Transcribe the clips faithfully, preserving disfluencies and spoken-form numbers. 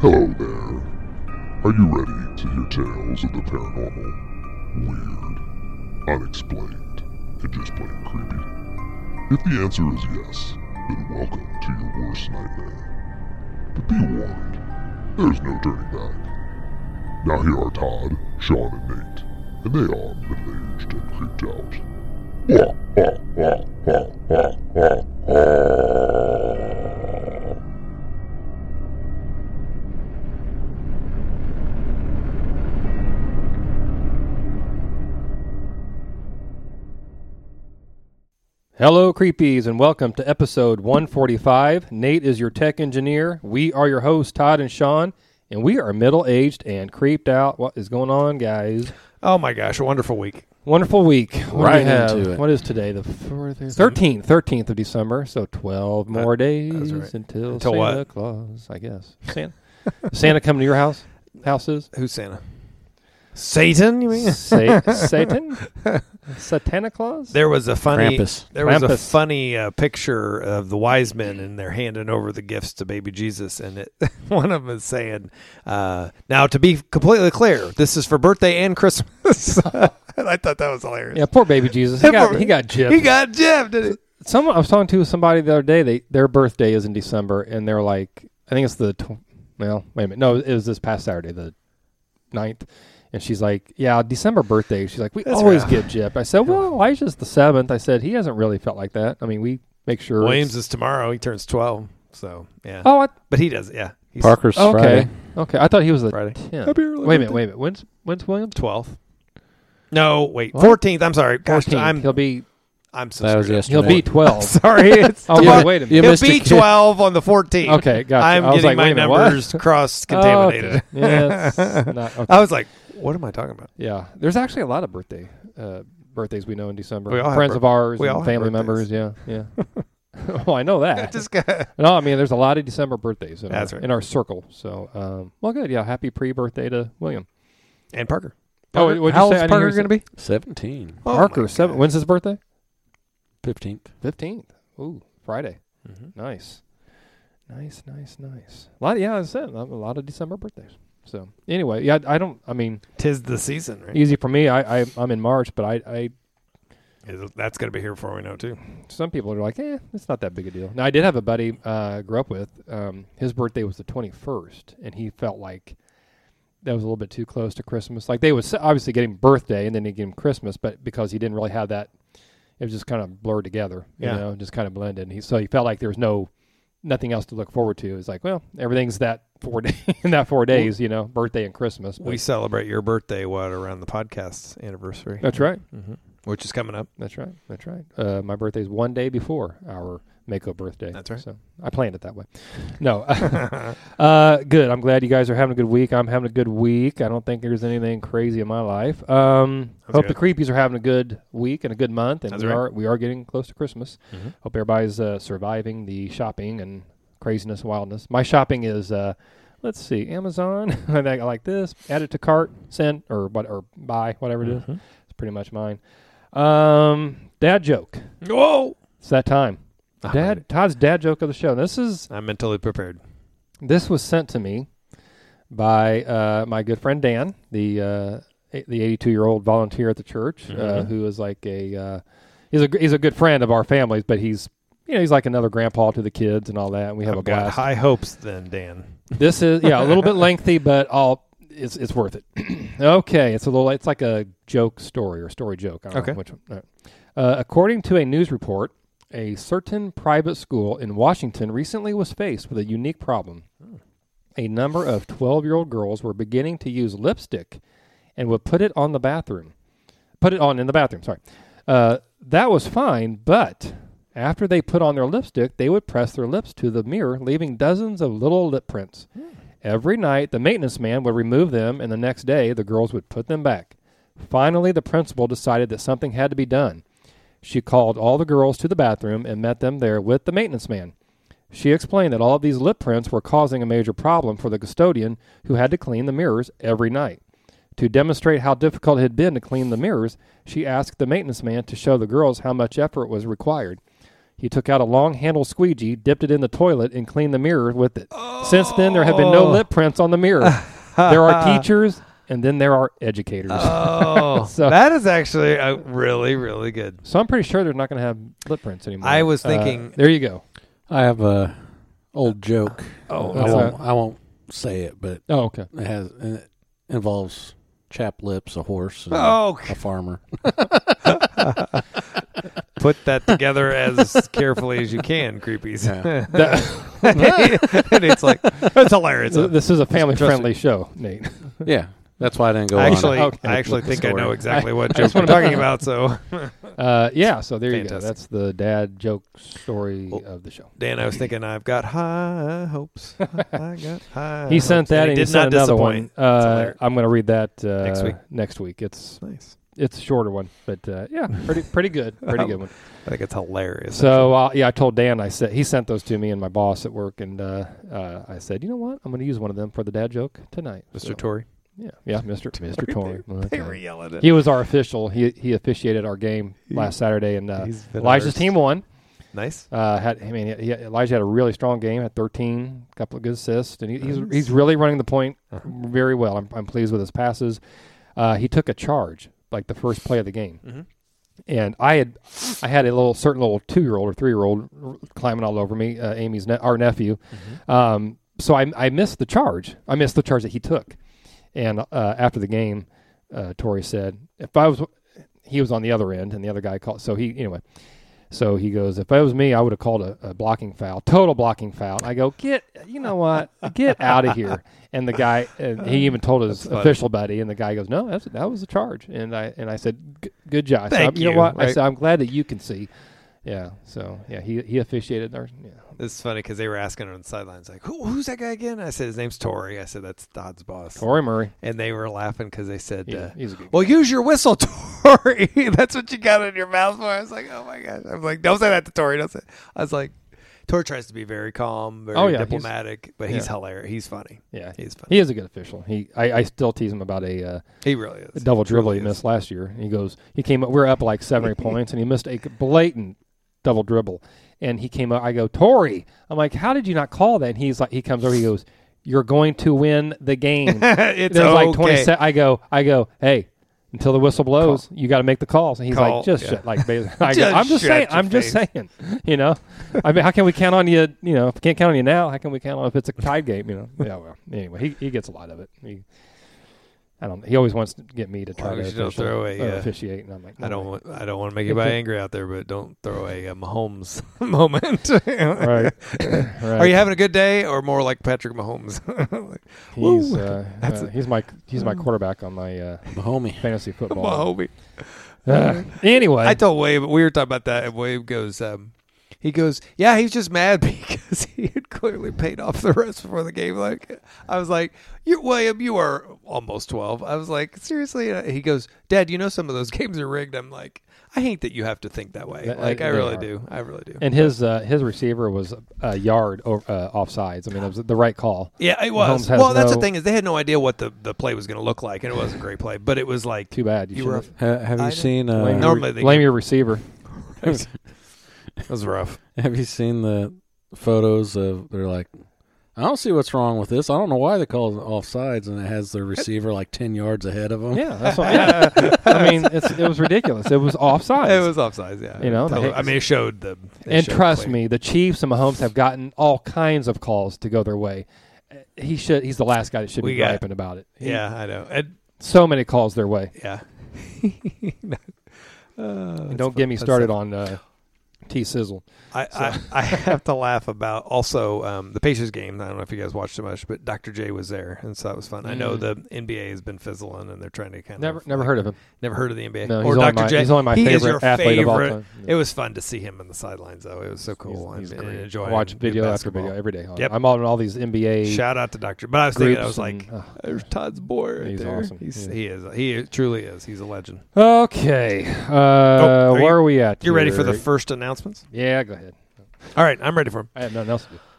Hello there. Are you ready to hear tales of the paranormal, weird, unexplained, and just plain creepy? If the answer is yes, then welcome to your worst nightmare. But be warned, there's no turning back. Now here are Todd, Sean, and Nate, and they are middle-aged and creeped out. Wah, wah, wah, wah, wah, wah, wah. Hello, creepies, and welcome to episode one forty-five. Nate is your tech engineer. We are your hosts, Todd and Sean, and we are middle-aged and creeped out. What is going on, guys? Oh, my gosh, a wonderful week. Wonderful week. What right do we have? into it. What is today? The thirteenth, thirteenth of December, so twelve more days right. until, Until Santa what? Claus, I guess. Santa. Santa coming to your house? Houses? Who's Santa? Satan, you mean? Sa- Satan? Santa Claus? There was a funny, Krampus. there was a Krampus. funny uh, picture of the wise men, and they're handing over the gifts to baby Jesus, and it, one of them is saying, uh, "Now, to be completely clear, this is for birthday and Christmas." And I thought that was hilarious. Yeah, poor baby Jesus. He got, he got gypped. He got gypped, did he? Someone I was talking to somebody the other day. They their birthday is in December, and they're like, I think it's the tw- well, wait a minute, no, it was this past Saturday, the ninth. And she's like, yeah, December birthday. She's like, we That's always right. get gypped. I said, well, Elijah's the seventh. I said, he hasn't really felt like that. I mean, we make sure. Williams is tomorrow. He turns twelve, so yeah. Oh, I, But he does, yeah. He's Parker's okay, Friday. okay. I thought he was the Friday. tenth. Happy early Wait a minute, birthday. wait a minute. When's when's Williams? twelfth. No, wait, What? fourteenth. I'm sorry. Gosh, fourteenth. I'm He'll be I'm so That was screwed up. yesterday. he'll be twelve. Sorry, it's Oh, Yeah, wait, wait a you minute. He'll missed be a kid. twelve on the fourteenth. Okay, gotcha. I'm I was getting like, wait my a minute, what? numbers cross-contaminated. Oh, okay. Yeah, it's not- okay. I was like, what am I talking about? Yeah, there's actually a lot of birthday uh, birthdays we know in December. We all have Friends bir- of ours, we and all have family birthdays. members. Yeah, yeah. Oh, I know that. Just got, No, I mean, there's a lot of December birthdays in, That's our, right. in our circle. So, um, well, good. Yeah, happy pre-birthday to William. and Parker. Oh, Parker? what'd you How say? old's I didn't Parker hear you going to be? Seventeen. Oh, Parker, my seven. gosh. When's his birthday? Fifteenth. fifteenth. Ooh, Friday. Mhm. Nice. Nice, nice, nice. A lot, yeah, as I said, a lot of December birthdays. So, anyway, yeah, I don't, I mean, Tis the season, right? easy for me. I, I, I'm in March, but I, I Is- That's going to be here before we know, too. some people are like, eh, it's not that big a deal. Now, I did have a buddy uh, I grew up with. Um, his birthday was the twenty-first, and he felt like that was a little bit too close to Christmas. Like, they would s- obviously get him birthday, and then they get him Christmas, but because he didn't really have that, it was just kind of blurred together, you Yeah. know, just kind of blended. And he, so he felt like there was no, nothing else to look forward to. It's like, well, everything's that four day in that four days, you know, birthday and Christmas. We but- celebrate your birthday, what, around the podcast's anniversary? That's right. hmm Which is coming up. That's right. That's right. Uh, my birthday's one day before our Mako birthday. That's right. So I planned it that way. No. uh, good. I'm glad you guys are having a good week. I'm having a good week. I don't think there's anything crazy in my life. Um, That's hope good. the creepies are having a good week and a good month. And That's we right. are we are getting close to Christmas. Mhm. Hope everybody's uh, surviving the shopping and craziness and wildness. My shopping is, uh, let's see, Amazon. I think I like this. Add it to cart, send, or what, or buy, whatever it is. Mhm. It's pretty much mine. Um, dad joke. Whoa! It's that time. I'm Dad, ready. Todd's dad joke of the show. This is I'm mentally prepared. this was sent to me by uh, my good friend Dan, the uh, a- the eighty-two year old volunteer at the church, uh, Mhm. who is like a uh, he's a he's a good friend of our families, but he's you know he's like another grandpa to the kids and all that. And we have I've a got blast. high hopes then, Dan. This is yeah a little bit lengthy, but all it's it's worth it. Okay, it's a little it's like a joke story or story joke. I don't Okay. know which one. All right. Uh, according to a news report, a certain private school in Washington recently was faced with a unique problem. A number of twelve-year-old girls were beginning to use lipstick and would put it on the bathroom. Put it on in the bathroom, sorry. Uh, that was fine, but after they put on their lipstick, they would press their lips to the mirror, leaving dozens of little lip prints. Every night, the maintenance man would remove them, and the next day, the girls would put them back. Finally, the principal decided that something had to be done. She called all the girls to the bathroom and met them there with the maintenance man. She explained that all of these lip prints were causing a major problem for the custodian who had to clean the mirrors every night. To demonstrate how difficult it had been to clean the mirrors, she asked the maintenance man to show the girls how much effort was required. He took out a long-handled squeegee, dipped it in the toilet, and cleaned the mirror with it. Oh. Since then, there have been no lip prints on the mirror. There are teachers, and then there are educators. Oh, so, that is actually a really, really good. So I'm pretty sure they're not going to have lip prints anymore. I was thinking. Uh, there you go. I have a old joke. Oh, I won't, I won't say it, but oh, okay. It has it involves chapped lips, a horse, and oh. a farmer. Put that together as carefully as you can, creepies. Yeah. That, and it's like, it's hilarious. This is a family-friendly show, Nate. Yeah, that's why I didn't go actually, on. Okay. I actually think I know exactly I, what I joke we're talking about. So, uh, yeah, so there Fantastic. you go. That's the dad joke story well, of the show. Dan, I was thinking, I've got high hopes. I got high He sent hopes. that, and, and he did sent not another disappoint. one. Uh, I'm going to read that uh, next week. Next week. It's nice. It's a shorter one, but uh, yeah, pretty pretty good, pretty good one. I think it's hilarious. So uh, yeah, I told Dan. I said he sent those to me and my boss at work, and uh, uh, I said, you know what, I'm going to use one of them for the dad joke tonight, Mister So, Torrey. Yeah, yeah, Mister Mister Torrey. They, they were yelling at He was our official. He he officiated our game last Saturday, and uh, Elijah's ours. team won. Nice. Uh, had I mean, he, Elijah had a really strong game. Had thirteen, a couple of good assists, and he, he's he's really running the point uh-huh. very well. I'm I'm pleased with his passes. Uh, he took a charge. Like the first play of the game, mm-hmm. and I had, I had a little certain little two year old or three year old climbing all over me. Uh, Amy's ne- our nephew, mm-hmm. um, so I I missed the charge. I missed the charge that he took, and uh, after the game, uh, Torrey said, if I was, he was on the other end, and the other guy called. So he anyway, so he goes, if it was me, I would have called a, a blocking foul, total blocking foul. And I go, get, you know what, get out of here. And the guy, and he even told his official buddy, and the guy goes, "No, that's, that was a charge." And I and I said, "Good job." Thank so, you. You know what? Right? I said, "I'm glad that you can see." Yeah. So yeah, he he officiated there. Yeah. It's funny because they were asking on the sidelines, like, Who, "Who's that guy again?" I said, "His name's Torrey." I said, "That's Dodd's boss, Torrey Murray." And they were laughing because they said, he's, uh, he's a good "Well, guy. use your whistle, Torrey." That's what you got in your mouth for. I was like, "Oh my gosh!" I'm like, "Don't say that to Torrey." Don't say. I was like. Torrey tries to be very calm, very oh, yeah, diplomatic, but he's yeah. hilarious. He's funny. Yeah, he's funny. He is a good official. He, I, I still tease him about a. Uh, he really is. A double dribble really he is. missed last year. He goes, he came up. We were up like seventy points, and he missed a blatant double dribble. And he came up. I go, Torrey. I'm like, how did you not call that? And he's like, he comes over. He goes, you're going to win the game. It's There's okay. like twenty. Se- I go, I go, hey. Until the whistle blows, call. You got to make the calls. And he's call, like, just yeah. shut. Like, I just go, I'm just saying. I'm face. just saying. You know, I mean, how can we count on you? You know, if we can't count on you now, how can we count on if it's a tied game? You know. Yeah. Well, anyway, he he gets a lot of it. He, I don't. He always wants to get me to try well, to official, official, throw a, uh, uh, officiate, and I'm like, no I don't way. want. I don't want to make anybody angry out there, but don't throw a, a Mahomes moment. Right. right. Are you having a good day, or more like Patrick Mahomes? like, he's uh, That's uh, a- he's my he's my quarterback on my uh, Mahomie. fantasy football. Mahomes. Uh, anyway, I told Wade, we were talking about that, and Wade goes, um, he goes, yeah, he's just mad because he had clearly paid off the rest before the game. Like, I was like, you, William, you are almost twelve. I was like, seriously? And he goes, Dad, you know some of those games are rigged. I'm like, I hate that you have to think that way. Th- Like, they I really are. do. I really do. and his uh, his receiver was a yard o- uh, offsides. I mean, it was the right call. Yeah, it was. Mahomes has Well, that's the no- thing is they had no idea what the, the play was going to look like, and it was a great play. But it was like, Too bad. You, You should were- have Ha- have I you didn't- seen? blame, Uh, your, Normally they blame get- your receiver. it was rough. have you seen the photos of? They're like, I don't see what's wrong with this. I don't know why they call it offsides, and it has the receiver like ten yards ahead of them. Yeah, that's what, yeah. I mean, it's, it was ridiculous. It was offsides. It was offsides, yeah. You know, Totally. the- I mean, it showed the. it and showed trust play. me, the Chiefs and Mahomes have gotten all kinds of calls to go their way. Uh, He should. He's the last guy that should We be got- griping about it. He- Yeah, I know. And, so many calls their way. yeah. Uh, And don't get me started on uh, T Sizzle. I, I, I have to laugh about also um, the Pacers game. I don't know if you guys watched it much, but Doctor J was there, and so that was fun. I know Mm. the N B A has been fizzling, and they're trying to kind Never, of never like- heard of him. Never heard of the N B A No, or he's only Doctor my- J. he's only my he is favorite your athlete of all favorite. time. Yeah. It was fun to see him in the sidelines, though. It was so cool. He's, he's and, great. and enjoying I watch good video after basketball. video every day. Yep. I'm on all these N B A. Shout out to Doctor. But I was thinking, I groups was like, and, uh, "There's Todd's boy right He's there." awesome. He's, Yeah. He is. He truly is. He's a legend. Okay. Uh, are where you- are we at? You're ready for the here? first announcements? Yeah, go ahead. All right, I'm ready for him. I have nothing else to do.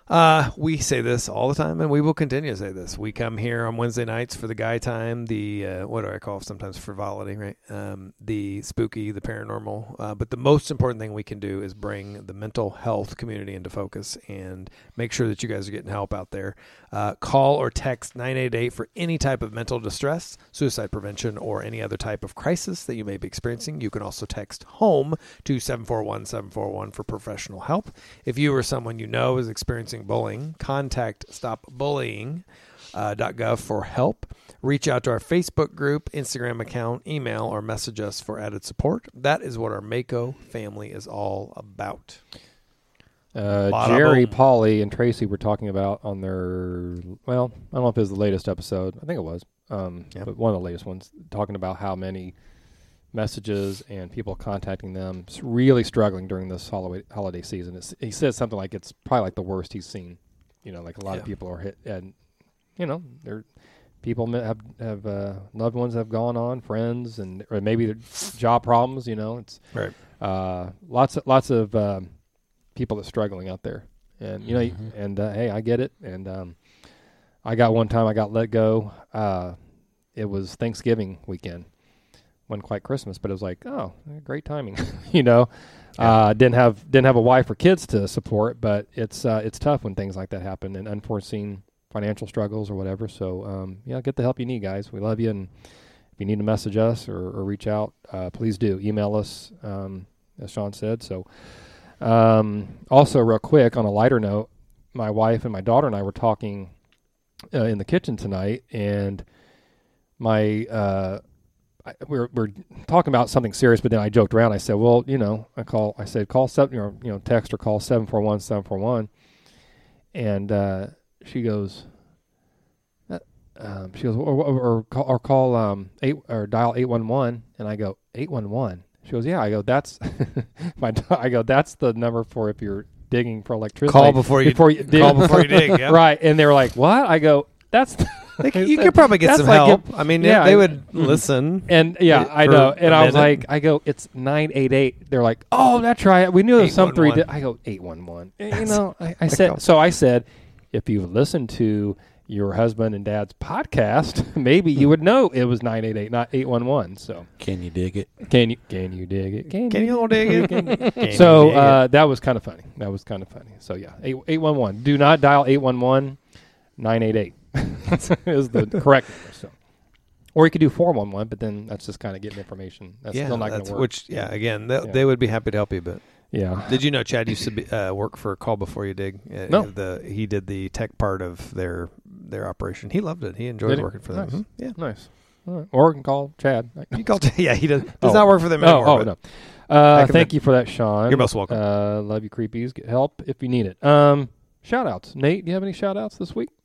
Uh, we say this all the time, and we will continue to say this. We come here on Wednesday nights for the guy time, the, uh, what do I call it? Sometimes frivolity, right? Um, the spooky, the paranormal. Uh, but the most important thing we can do is bring the mental health community into focus and make sure that you guys are getting help out there. Uh, call or text nine eight eight for any type of mental distress, suicide prevention, or any other type of crisis that you may be experiencing. You can also text HOME to seven four one seven four one for professional help. If you or someone you know is experiencing bullying, contact stop bullying dot gov for help. Reach out to our Facebook group, Instagram account, email, or message us for added support. That is what our Mako family is all about. Uh, Bada Jerry, boom. Polly, and Tracy were talking about on their, well, I don't know if it was the latest episode. I think it was, um, Yeah. but one of the latest ones, talking about how many messages and people contacting them s- really struggling during this holiday holiday season. It's, he says something like it's probably like the worst he's seen. You know, like a lot Yeah. of people are hit, and you know, they're people ma- have have uh, loved ones have gone on, friends, and or maybe their job problems. You know, it's Right. uh, lots of lots of um, people that's struggling out there, and you know, Mhm. and uh, hey, I get it. And um, I got one time I got let go. Uh, it was Thanksgiving weekend. Wasn't quite Christmas, but it was like, oh, great timing, you know. Yeah. Uh, didn't have didn't have a wife or kids to support, but it's uh, it's tough when things like that happen and unforeseen financial struggles or whatever. So um, yeah, get the help you need, guys. We love you, and if you need to message us or, or reach out, uh, please do email us, um, as Sean said. So um, also, real quick on a lighter note, my wife and my daughter and I were talking uh, in the kitchen tonight, and my uh, I, we're we're talking about something serious, but then I joked around. I said, "Well, you know, I call. I said, call seven, or you know, text or call seven four one seven four one," and uh, she goes, uh, um, she goes, or, or, or call or call um eight or dial eight one one, and I go eight one one. She goes, "Yeah." I go, "That's my." I go, "That's the number for if you're digging for electricity." Call before you, before you dig. call before you dig. Yeah. Right, and they were like, "What?" I go, "That's." Like, you could probably get That's some like help. if- I mean, yeah, if they I- would Mhm. listen. And yeah, it- I for know. And a I was minute. like, I go, it's nine eight eight. They're like, oh, that's right. We knew there was some three. eight one one. Di- I go, eight one one. You know, I, I said, so I said, if you've listened to your husband and dad's podcast, maybe you would know it was nine eight eight, not eight one one. So Can you dig it? can you, can you dig it? Can, Can you all dig it? Can you So dig it? uh, that was kind of funny. That was kind of funny. So yeah, eight one one. Do not dial eight one one nine eight eight is the correct number. So, or you could do four one one, but then that's just kind of getting information. That's yeah, still not going that's, to work. which, yeah, again, they, Yeah. they would be happy to help you, but yeah. did you know Chad used to be, uh, work for Call Before You Dig? Uh, No. The he did the tech part of their their operation. He loved it. He enjoyed Did he? working for them. Nice. Mhm. Yeah. Nice. All right. Or you can call Chad. You called, yeah, he does, does Oh. not work for them Oh, anymore. oh but no. Uh, Back in thank the- you for that, Sean. You're most welcome. Uh, love you, creepies. Get help if you need it. Um, shout outs. Nate, do you have any shout outs this week?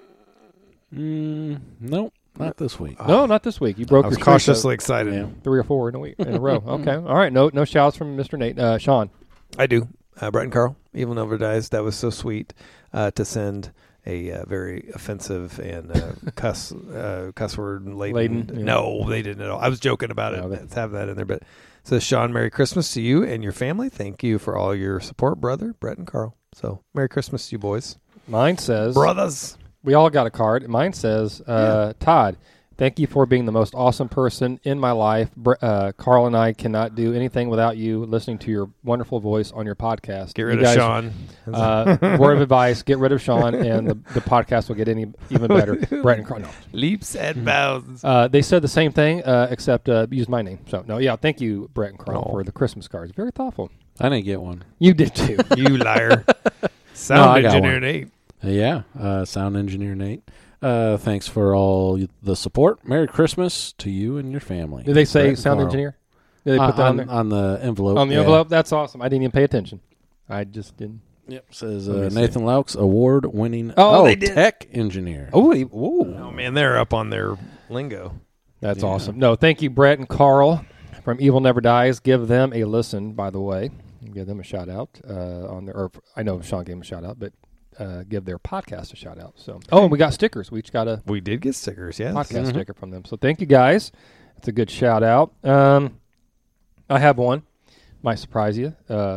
Mm, nope, not this week. no, not this week. You broke I was your streak of cautiously excited. Yeah. three or four in a week in a row. Okay. All right. No, no shouts from Mister Nate. Uh, Sean. I do. Uh, Brett and Carl, Evil Never Dies. That was so sweet uh, to send a uh, very offensive and uh, cuss uh, cuss word laden. Laden, yeah. No, they didn't at all. I was joking about No, it. they- Let's have that in there. But so, Sean, Merry Christmas to you and your family. Thank you for all your support, brother, Brett and Carl. So, Merry Christmas to you boys. Mine says. Brothers. We all got a card. Mine says, uh, Todd, thank you for being the most awesome person in my life. Br- uh, Carl and I cannot do anything without you listening to your wonderful voice on your podcast. Get rid You of guys, Sean. Uh, word of advice, get rid of Sean, and the, the podcast will get any even better. Brett and Carl. No. Leaps and bounds. Uh, they said the same thing, uh, except uh, used my name. So, no, yeah, thank you, Brett and Carl, Oh. for the Christmas cards. Very thoughtful. I didn't get one. You did too. You liar. No, Sound I got engineer one. Nate. Uh, yeah, uh, sound engineer Nate. Uh, thanks for all the support. Merry Christmas to you and your family. Did they say Brett and sound Carl. engineer? Did they Uh, put that on, on, there? on the envelope? on the yeah. envelope? That's awesome. I didn't even pay attention. I just didn't. Yep. Says Let me uh, see. Nathan Laux, award-winning. Oh, Oh, they did. tech engineer. Oh, he- ooh. Oh, man, they're up on their lingo. That's Yeah. awesome. No, thank you, Brett and Carl from Evil Never Dies. Give them a listen, by the way. Give them a shout out uh, on their. Or I know Sean gave them a shout out, but uh, give their podcast a shout out. So, oh, and we got stickers. We each got a We did get stickers, yes. podcast Mhm. sticker from them. So, thank you guys. It's a good shout out. Um, I have one. Might surprise you. Uh,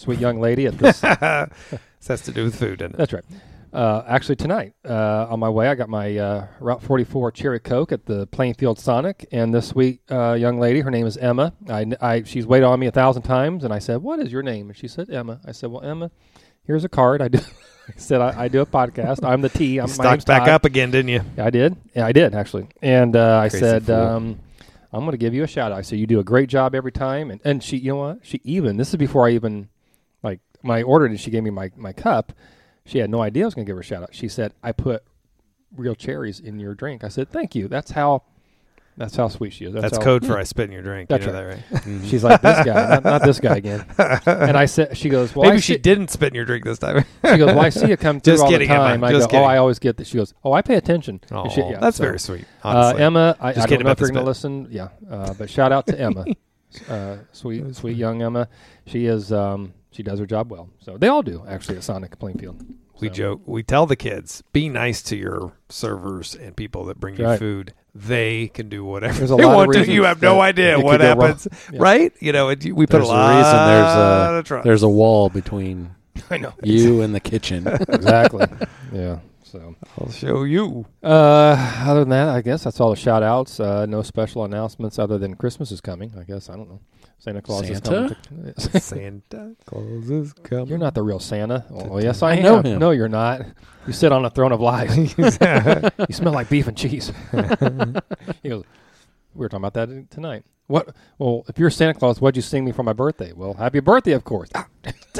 sweet young lady at this. This has to do with food, doesn't it? That's right. Uh, actually, tonight uh, on my way, I got my uh, Route forty-four Cherry Coke at the Plainfield Sonic, and this sweet uh, young lady, her name is Emma. I, I, she's waited on me a thousand times, and I said, "What is your name?" And she said, "Emma." I said, "Well, Emma, here's a card. I do." I said, I, I do a podcast. I'm the T. I'm You my name's stocked back Todd. up again, didn't you? Yeah, I did. Yeah, I did actually. And uh, I Crazy said, fool. um, I'm going to give you a shout out. I said, you do a great job every time. And, and she, you know what? She even, this is before I even, like, when I ordered and she gave me my, my cup, she had no idea I was going to give her a shout out. She said, I put real cherries in your drink. I said, thank you. That's how, that's how sweet she is. That's, how, code for I spit in your drink. That's you know right. that, right? She's like, this guy, not, not this guy again. And I said, she goes, well, Maybe I she see, didn't spit in your drink this time. she goes, well, I see you come through Just all kidding, the time. Emma. I Just go, kidding. oh, I always get this. She goes, oh, I pay attention. Oh, And she- yeah, that's so, very sweet. Uh, Honestly. Emma, I, I Just don't kidding know about if you're the going to spit. listen. Yeah, uh, but shout out to Emma, uh, sweet, sweet young Emma. She is, um, she does her job well. So they all do actually at Sonic Plainfield. We So, joke. We tell the kids, be nice to your servers and people that bring you Right. food. They can do whatever There's a they lot of want to. reasons You have no that idea it what could go wrong. happens, Yeah. right? You know, it, we put There's a a lot reason there's a of trust. there's a wall between I know you and the kitchen. exactly. Yeah. So, I'll show you. uh, other than that, I guess that's all the shout outs. Uh, no special announcements other than Christmas is coming. I guess I don't know. Santa Claus is Santa? coming. To, Santa Claus is coming. You're not the real Santa. Oh, yes, I, I am. know him. No, you're not. You sit on a throne of lies. You smell like beef and cheese. He goes, we were talking about that tonight. What? Well, if you're Santa Claus, what'd you sing me for my birthday? Well, happy birthday, of course. Ah,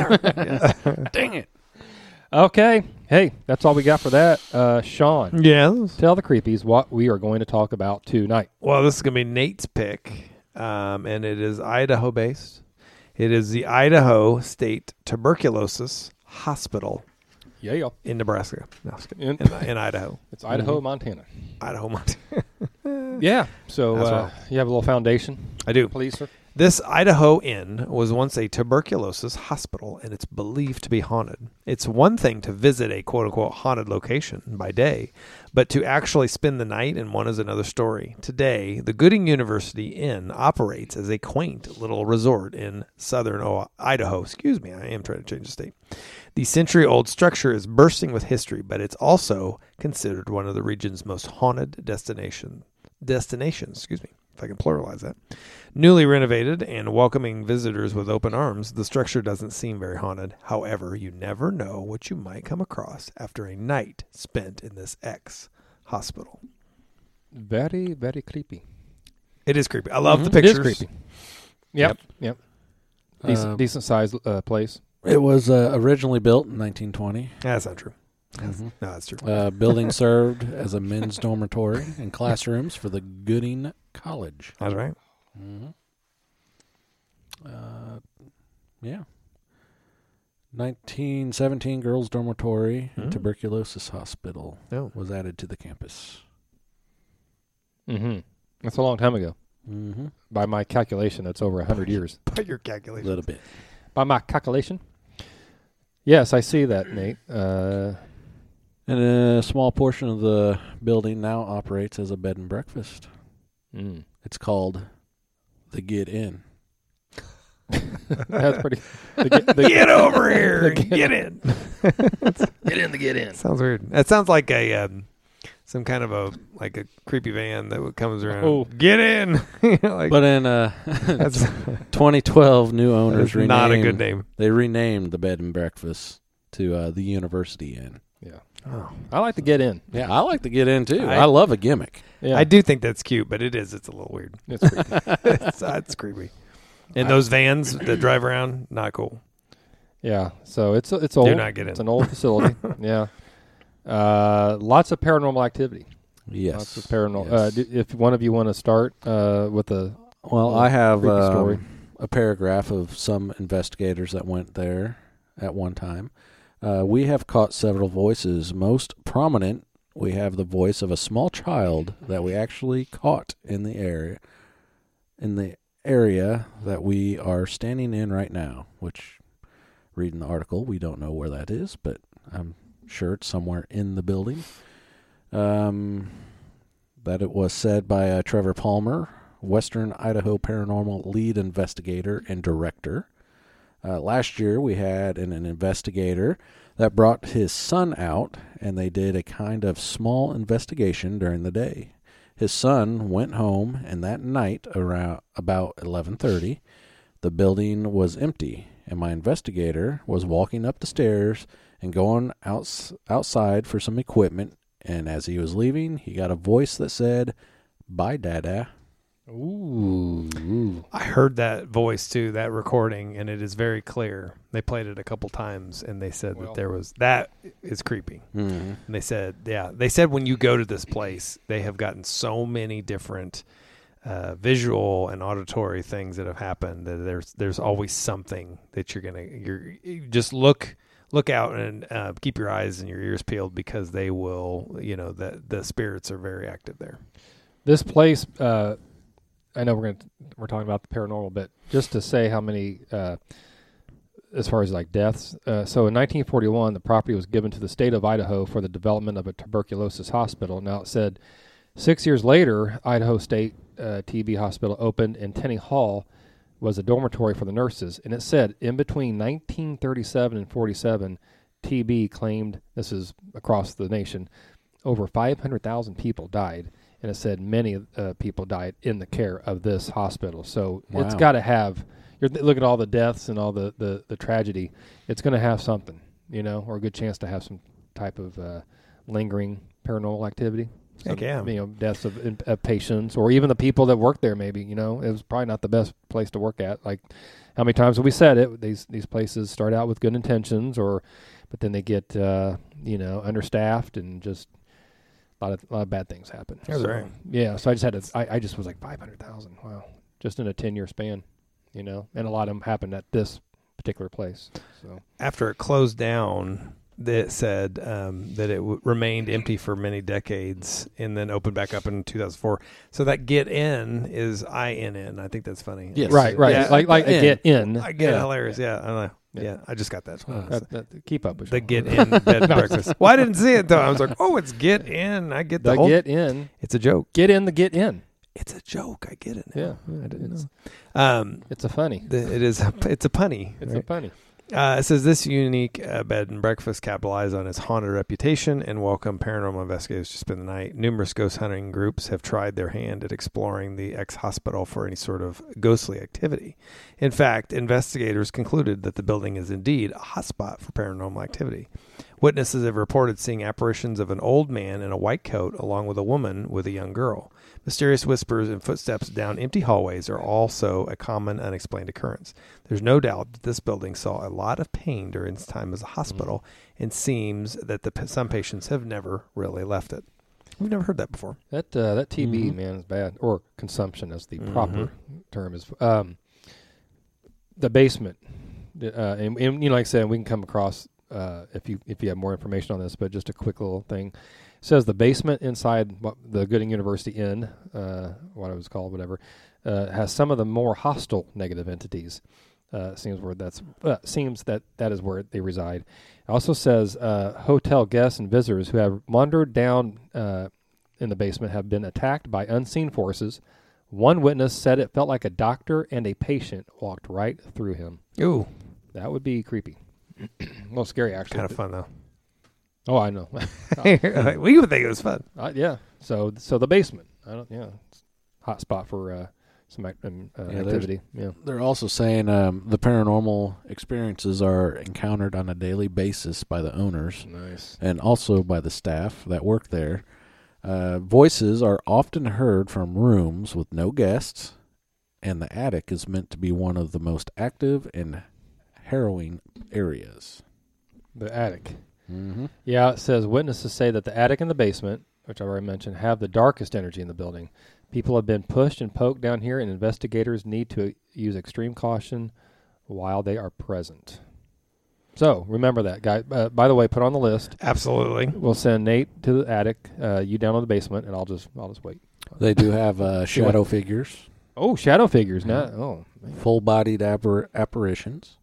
Dang it! okay. Hey, that's all we got for that. Uh, Sean, Yes. tell the creepies what we are going to talk about tonight. Well, this is going to be Nate's pick, um, and it is Idaho-based. It is the Idaho State Tuberculosis Hospital Yeah, yeah. in Nebraska. No, I was kidding. In- In, in Idaho. It's Idaho, Montana. Idaho, Montana. Yeah. So That's uh, wrong. you have a little foundation, I do. please, sir. This Idaho Inn was once a tuberculosis hospital, and it's believed to be haunted. It's one thing to visit a quote-unquote haunted location by day, but to actually spend the night in one is another story. Today, the Gooding University Inn operates as a quaint little resort in southern o- Idaho. Excuse me, I am trying to change the state. The century-old structure is bursting with history, but it's also considered one of the region's most haunted destination destinations. Excuse me, if I can pluralize that. Newly renovated and welcoming visitors with open arms, the structure doesn't seem very haunted. However, you never know what you might come across after a night spent in this ex-hospital. Very, very creepy. It is creepy. I love Mhm. the pictures. It is creepy. Yep. Yep. Decent, Uh, decent sized uh, place. It was uh, originally built in nineteen twenty. That's not true. Mhm. No, that's true. Uh, building served as a men's dormitory and classrooms for the Gooding College. That's right. Mm-hmm. Uh, yeah. nineteen seventeen girls' dormitory and Mm. tuberculosis hospital No. was added to the campus. Mm-hmm. That's a long time ago. Mm-hmm. By my calculation, that's over one hundred years. By your A calculation. little bit. By my calculation? Yes, I see that, Nate. Uh, And a small portion of the building now operates as a bed and breakfast. mm. It's called the Get In. That's pretty. The, get, the, Get over here the and get in. Get in the get in. Sounds weird. That sounds like a um, some kind of a like a creepy van that comes around. Oh. Get in. You know, like, But in uh, that's twenty twelve, new owners that's renamed, not a good name. They renamed the bed and breakfast to uh, the University Inn. Yeah. Oh. I like to get in. Yeah, I like to get in too. I- I, love a gimmick. Yeah. I do think that's cute, but it is. It's a little weird. It's creepy. it's, uh, it's creepy. And those vans that drive around, not cool. Yeah. So it's it's old. Do not get in. It's an old facility. Yeah. Uh, lots of paranormal activity. Yes. Lots of paranormal. Yes. Uh, d- if one of you want to start uh, with a Well, I have creepy um, story. a paragraph of some investigators that went there at one time. Uh, we have caught several voices. Most prominent, we have the voice of a small child that we actually caught in the area, in the area that we are standing in right now. Which, reading the article, we don't know where that is, but I'm sure it's somewhere in the building. Um, that it was said by uh, Trevor Palmer, Western Idaho Paranormal lead investigator and director. Uh, last year, we had an, an investigator that brought his son out, and they did a kind of small investigation during the day. His son went home, and that night, around about eleven thirty, the building was empty, and my investigator was walking up the stairs and going outs- outside for some equipment, and as he was leaving, he got a voice that said, "Bye, Dada." Ooh. Ooh. I heard that voice too, that recording, and it is very clear. They played it a couple times, and they said Well. that there was that is creepy. Mm-hmm. And they said, yeah, they said when you go to this place, they have gotten so many different uh, visual and auditory things that have happened that there's there's always something that you're gonna you're you just look look out and uh, keep your eyes and your ears peeled, because they will, you know, the the spirits are very active there. This place, uh, I know we're going to we're talking about the paranormal, but just to say how many, uh, as far as like deaths. Uh, so in nineteen forty-one, the property was given to the state of Idaho for the development of a tuberculosis hospital. Now it said six years later, Idaho State uh, T B Hospital opened, and Tenney Hall was a dormitory for the nurses. And it said in between nineteen thirty-seven and forty-seven, T B claimed, this is across the nation, over five hundred thousand people died. And it said many uh, people died in the care of this hospital. So Wow. it's got to have, you're, look at all the deaths and all the, the, the tragedy. It's going to have something, you know, or a good chance to have some type of uh, lingering paranormal activity. Some, Heck yeah. You know, deaths of, of patients, or even the people that work there maybe, you know. It was probably not the best place to work at. Like, how many times have we said it? These these places start out with good intentions, or but then they get, uh, you know, understaffed and just... A lot of, a lot of bad things happen. That's so, right. Yeah, so I just had to, I, I just was like five hundred thousand. Wow. Just in a ten-year span, you know. And a lot of them happened at this particular place. So After it closed down, it said um, that it w- remained empty for many decades and then opened back up in two thousand four. So that get in is I N N. I think that's funny. Yes. Right, right. Yeah, like like in. a get in. I get it. yeah. Hilarious. Yeah, I don't know. Yeah. Yeah, I just got that. Uh, that, that, keep up with the Sean. get in bed and breakfast. Well, I didn't see it though. I was like, oh, it's get in. I get the, The whole. get in. It's a joke. Get in the get in. It's a joke. I get it now. Yeah, yeah, I didn't it's, know. Um, it's a funny. the, it is. A, it's a punny. It's right? a funny. Uh, it says this unique uh, bed and breakfast capitalized on its haunted reputation and welcomed paranormal investigators to spend the night. Numerous ghost hunting groups have tried their hand at exploring the ex-hospital for any sort of ghostly activity. In fact, investigators concluded that the building is indeed a hotspot for paranormal activity. Witnesses have reported seeing apparitions of an old man in a white coat along with a woman with a young girl. Mysterious whispers and footsteps down empty hallways are also a common unexplained occurrence. There's no doubt that this building saw a lot of pain during its time as a hospital, and seems that the some patients have never really left it. We've never heard that before. That uh, that T B, Mhm. man, is bad. Or consumption, as the Mhm. proper term is. Um, the basement. Uh, and, and, you know, like I said, we can come across, uh, if you if you have more information on this, but just a quick little thing. It says the basement inside what, the Gooding University Inn, uh, what it was called, whatever, uh, has some of the more hostile negative entities. Uh, seems where that's uh, seems that that is where they reside. It also says uh, hotel guests and visitors who have wandered down uh, in the basement have been attacked by unseen forces. One witness said it felt like a doctor and a patient walked right through him. Ooh, That would be creepy. A little scary, actually. kind of fun though. Oh, I know. We would think it was fun. uh, yeah. So, so the basement. I don't. Yeah, it's a hot spot for uh, some ac- um, uh, Yeah, there's- activity. Yeah. They're also saying um, the paranormal experiences are encountered on a daily basis by the owners Nice. and also by the staff that work there. Uh, voices are often heard from rooms with no guests, and the attic is meant to be one of the most active and harrowing areas. The attic. Mm-hmm. Yeah, it says witnesses say that the attic and the basement, which I already mentioned, have the darkest energy in the building. People have been pushed and poked down here, and investigators need to use extreme caution while they are present. So remember that, guy. Uh, by the way, put on the list. Absolutely. We'll send Nate to the attic, uh, you down on the basement, and I'll just I'll just wait. They do have uh, See what- shadow figures, Oh, shadow figures. Now, oh, man. full-bodied appar- apparitions,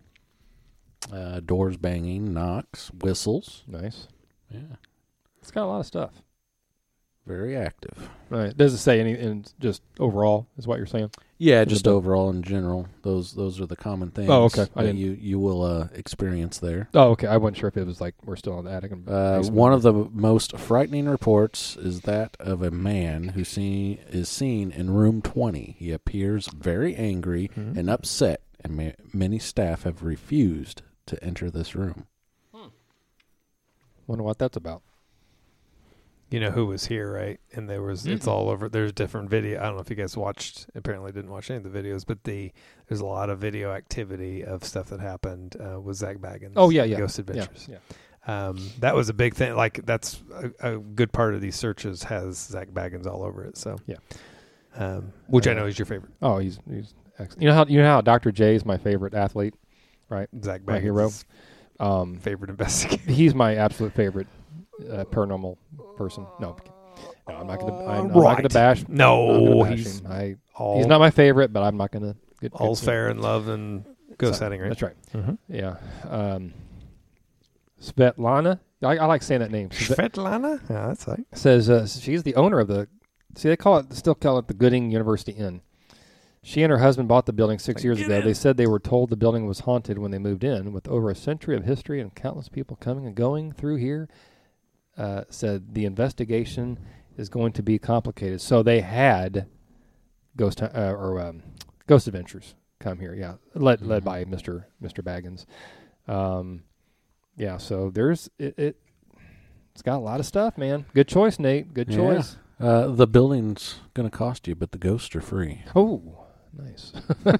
uh, doors banging, knocks, whistles. Nice. Yeah, It's got a lot of stuff. very active. Right. Does it say any? In just overall is what you're saying? Yeah, In just the- overall in general, those those are the common things. Oh, okay. I that didn't- you you will uh, experience there. Oh, okay. I wasn't sure if it was like we're still in the attic. And Uh, basement. one of the most frightening reports is that of a man who see, is seen in room twenty. He appears very angry Mhm. and upset, and ma- many staff have refused to enter this room. Wonder what that's about. You know who was here, right? And there was, it's Mm-mm. all over. There's different video. I don't know if you guys watched, apparently didn't watch any of the videos, but the there's a lot of video activity of stuff that happened uh, with Zach Baggins. Oh yeah, yeah. Ghost Yeah, Adventures. yeah. Um, that was a big thing. Like, that's a, a good part of these searches has Zach Baggins all over it. So, Yeah. Um, which I Uh, know is your favorite. Oh, he's he's excellent. You know how you know how Doctor J is my favorite athlete, right? Zach my Baggins' hero. Um, favorite investigator. he's my absolute favorite uh, paranormal person. No, no, I'm not gonna. I'm, I'm not Right. gonna bash. No, I'm gonna bash he's him. I, all, he's not my favorite, but I'm not gonna get all's get- fair in love and ghost So, hunting, right? That's right. Mm-hmm. Yeah. Um, Svetlana. I, I like saying that name. Svet- Svetlana? Yeah, that's right. says uh, she's the owner of the. See, they call it still call it the Gooding University Inn. She and her husband bought the building six Like, years get ago. in. They said they were told the building was haunted when they moved in. With over a century of history and countless people coming and going through here, uh, said the investigation is going to be complicated. So they had ghost uh, or um, Ghost Adventures come here. Yeah, led led by Mister Mister Baggins. Um, yeah, so there's it, it. It's got a lot of stuff, man. Good choice, Nate. Good Yeah. choice. Uh, the building's going to cost you, but the ghosts are free. Oh, nice.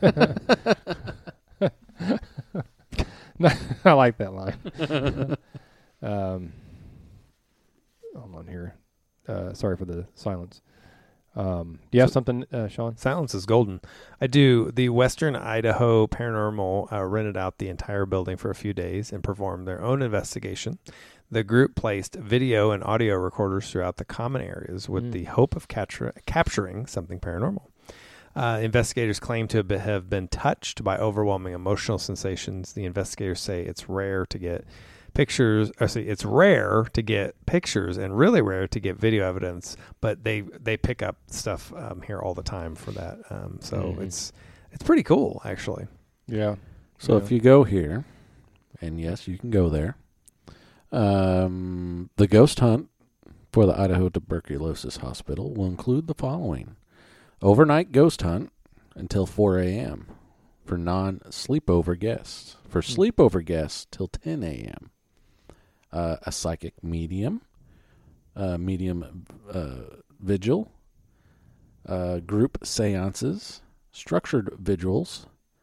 I like that line. um, hold on here. Uh, sorry for the silence. Um, do you have something, uh, Sean? Silence is golden. I do. The Western Idaho Paranormal uh, rented out the entire building for a few days and performed their own investigation. The group placed video and audio recorders throughout the common areas with Mm. the hope of capture, capturing something paranormal. Uh, investigators claim to have been, have been touched by overwhelming emotional sensations. The investigators say it's rare to get pictures. Or see, it's rare to get pictures and really rare to get video evidence. But they they pick up stuff um, here all the time for that. Um, so Mhm. it's it's pretty cool, actually. Yeah. So Yeah. if you go here, and yes, you can go there, um, the ghost hunt for the Idaho Tuberculosis Hospital will include the following. Overnight ghost hunt until four a.m. for non-sleepover guests. For Hmm. sleepover guests till ten a.m. Uh, a psychic medium, uh, medium uh, vigil, uh, group seances, structured vigils,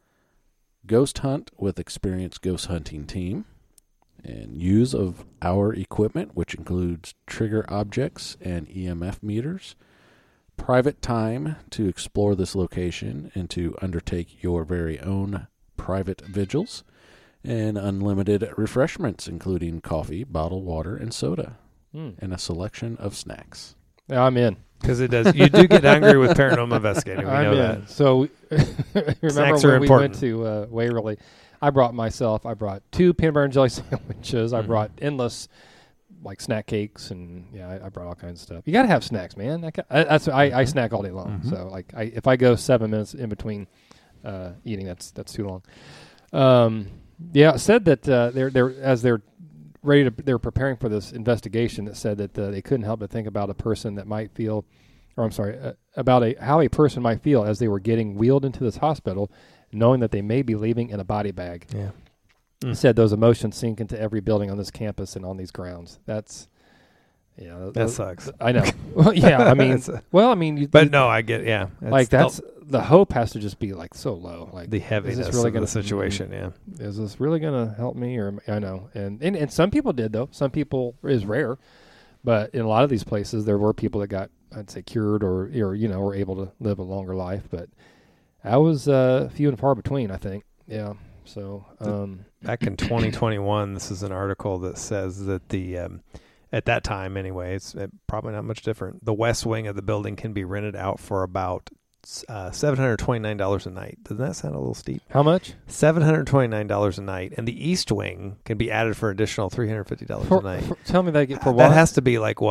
ghost hunt with experienced ghost hunting team, and use of our equipment, which includes trigger objects and E M F meters, private time to explore this location and to undertake your very own private vigils, and unlimited refreshments, including coffee, bottled water, and soda, Mm. and a selection of snacks. Yeah, I'm in. Because it does. You do get hungry with paranormal investigating. We I'm know in. that. So remember Snacks when are we important. went to uh, Waverly? I brought myself. I brought two peanut butter and jelly sandwiches. I Mhm. brought endless like snack cakes, and yeah, I, I brought all kinds of stuff. You got to have snacks, man. I, ca- I, that's I, I snack all day long. Mhm. So like, I, if I go seven minutes in between uh, eating, that's that's too long. Um, yeah, it said that uh, they're they're as they're ready to they're preparing for this investigation. It said that uh, they couldn't help but think about a person that might feel, or I'm sorry, uh, about a how a person might feel as they were getting wheeled into this hospital, knowing that they may be leaving in a body bag. Yeah. It Mm. said those emotions sink into every building on this campus and on these grounds. That's, yeah, That those- sucks. I know. Well, yeah, I mean, It's a- well, I mean, you, but you- no, I get. Yeah. It's like the- that's the hope has to just be like so low. Like, the heaviness really of gonna- the situation. Yeah. is this really going to help me? Or am- I know, and, and and some people did though. Some people is rare, but in a lot of these places, there were people that got, I'd say, cured or or you know were able to live a longer life. But that was uh, few and far between, I think. Yeah. So. Um, Back in twenty twenty-one, this is an article that says that the um, at that time, anyway, it's uh, probably not much different. The west wing of the building can be rented out for about uh, seven hundred twenty-nine dollars a night. Doesn't that sound a little steep? how much? seven hundred twenty-nine dollars a night, and the east wing can be added for additional three hundred fifty dollars For, a night. for- tell me that again, for Uh, what? that has to be like what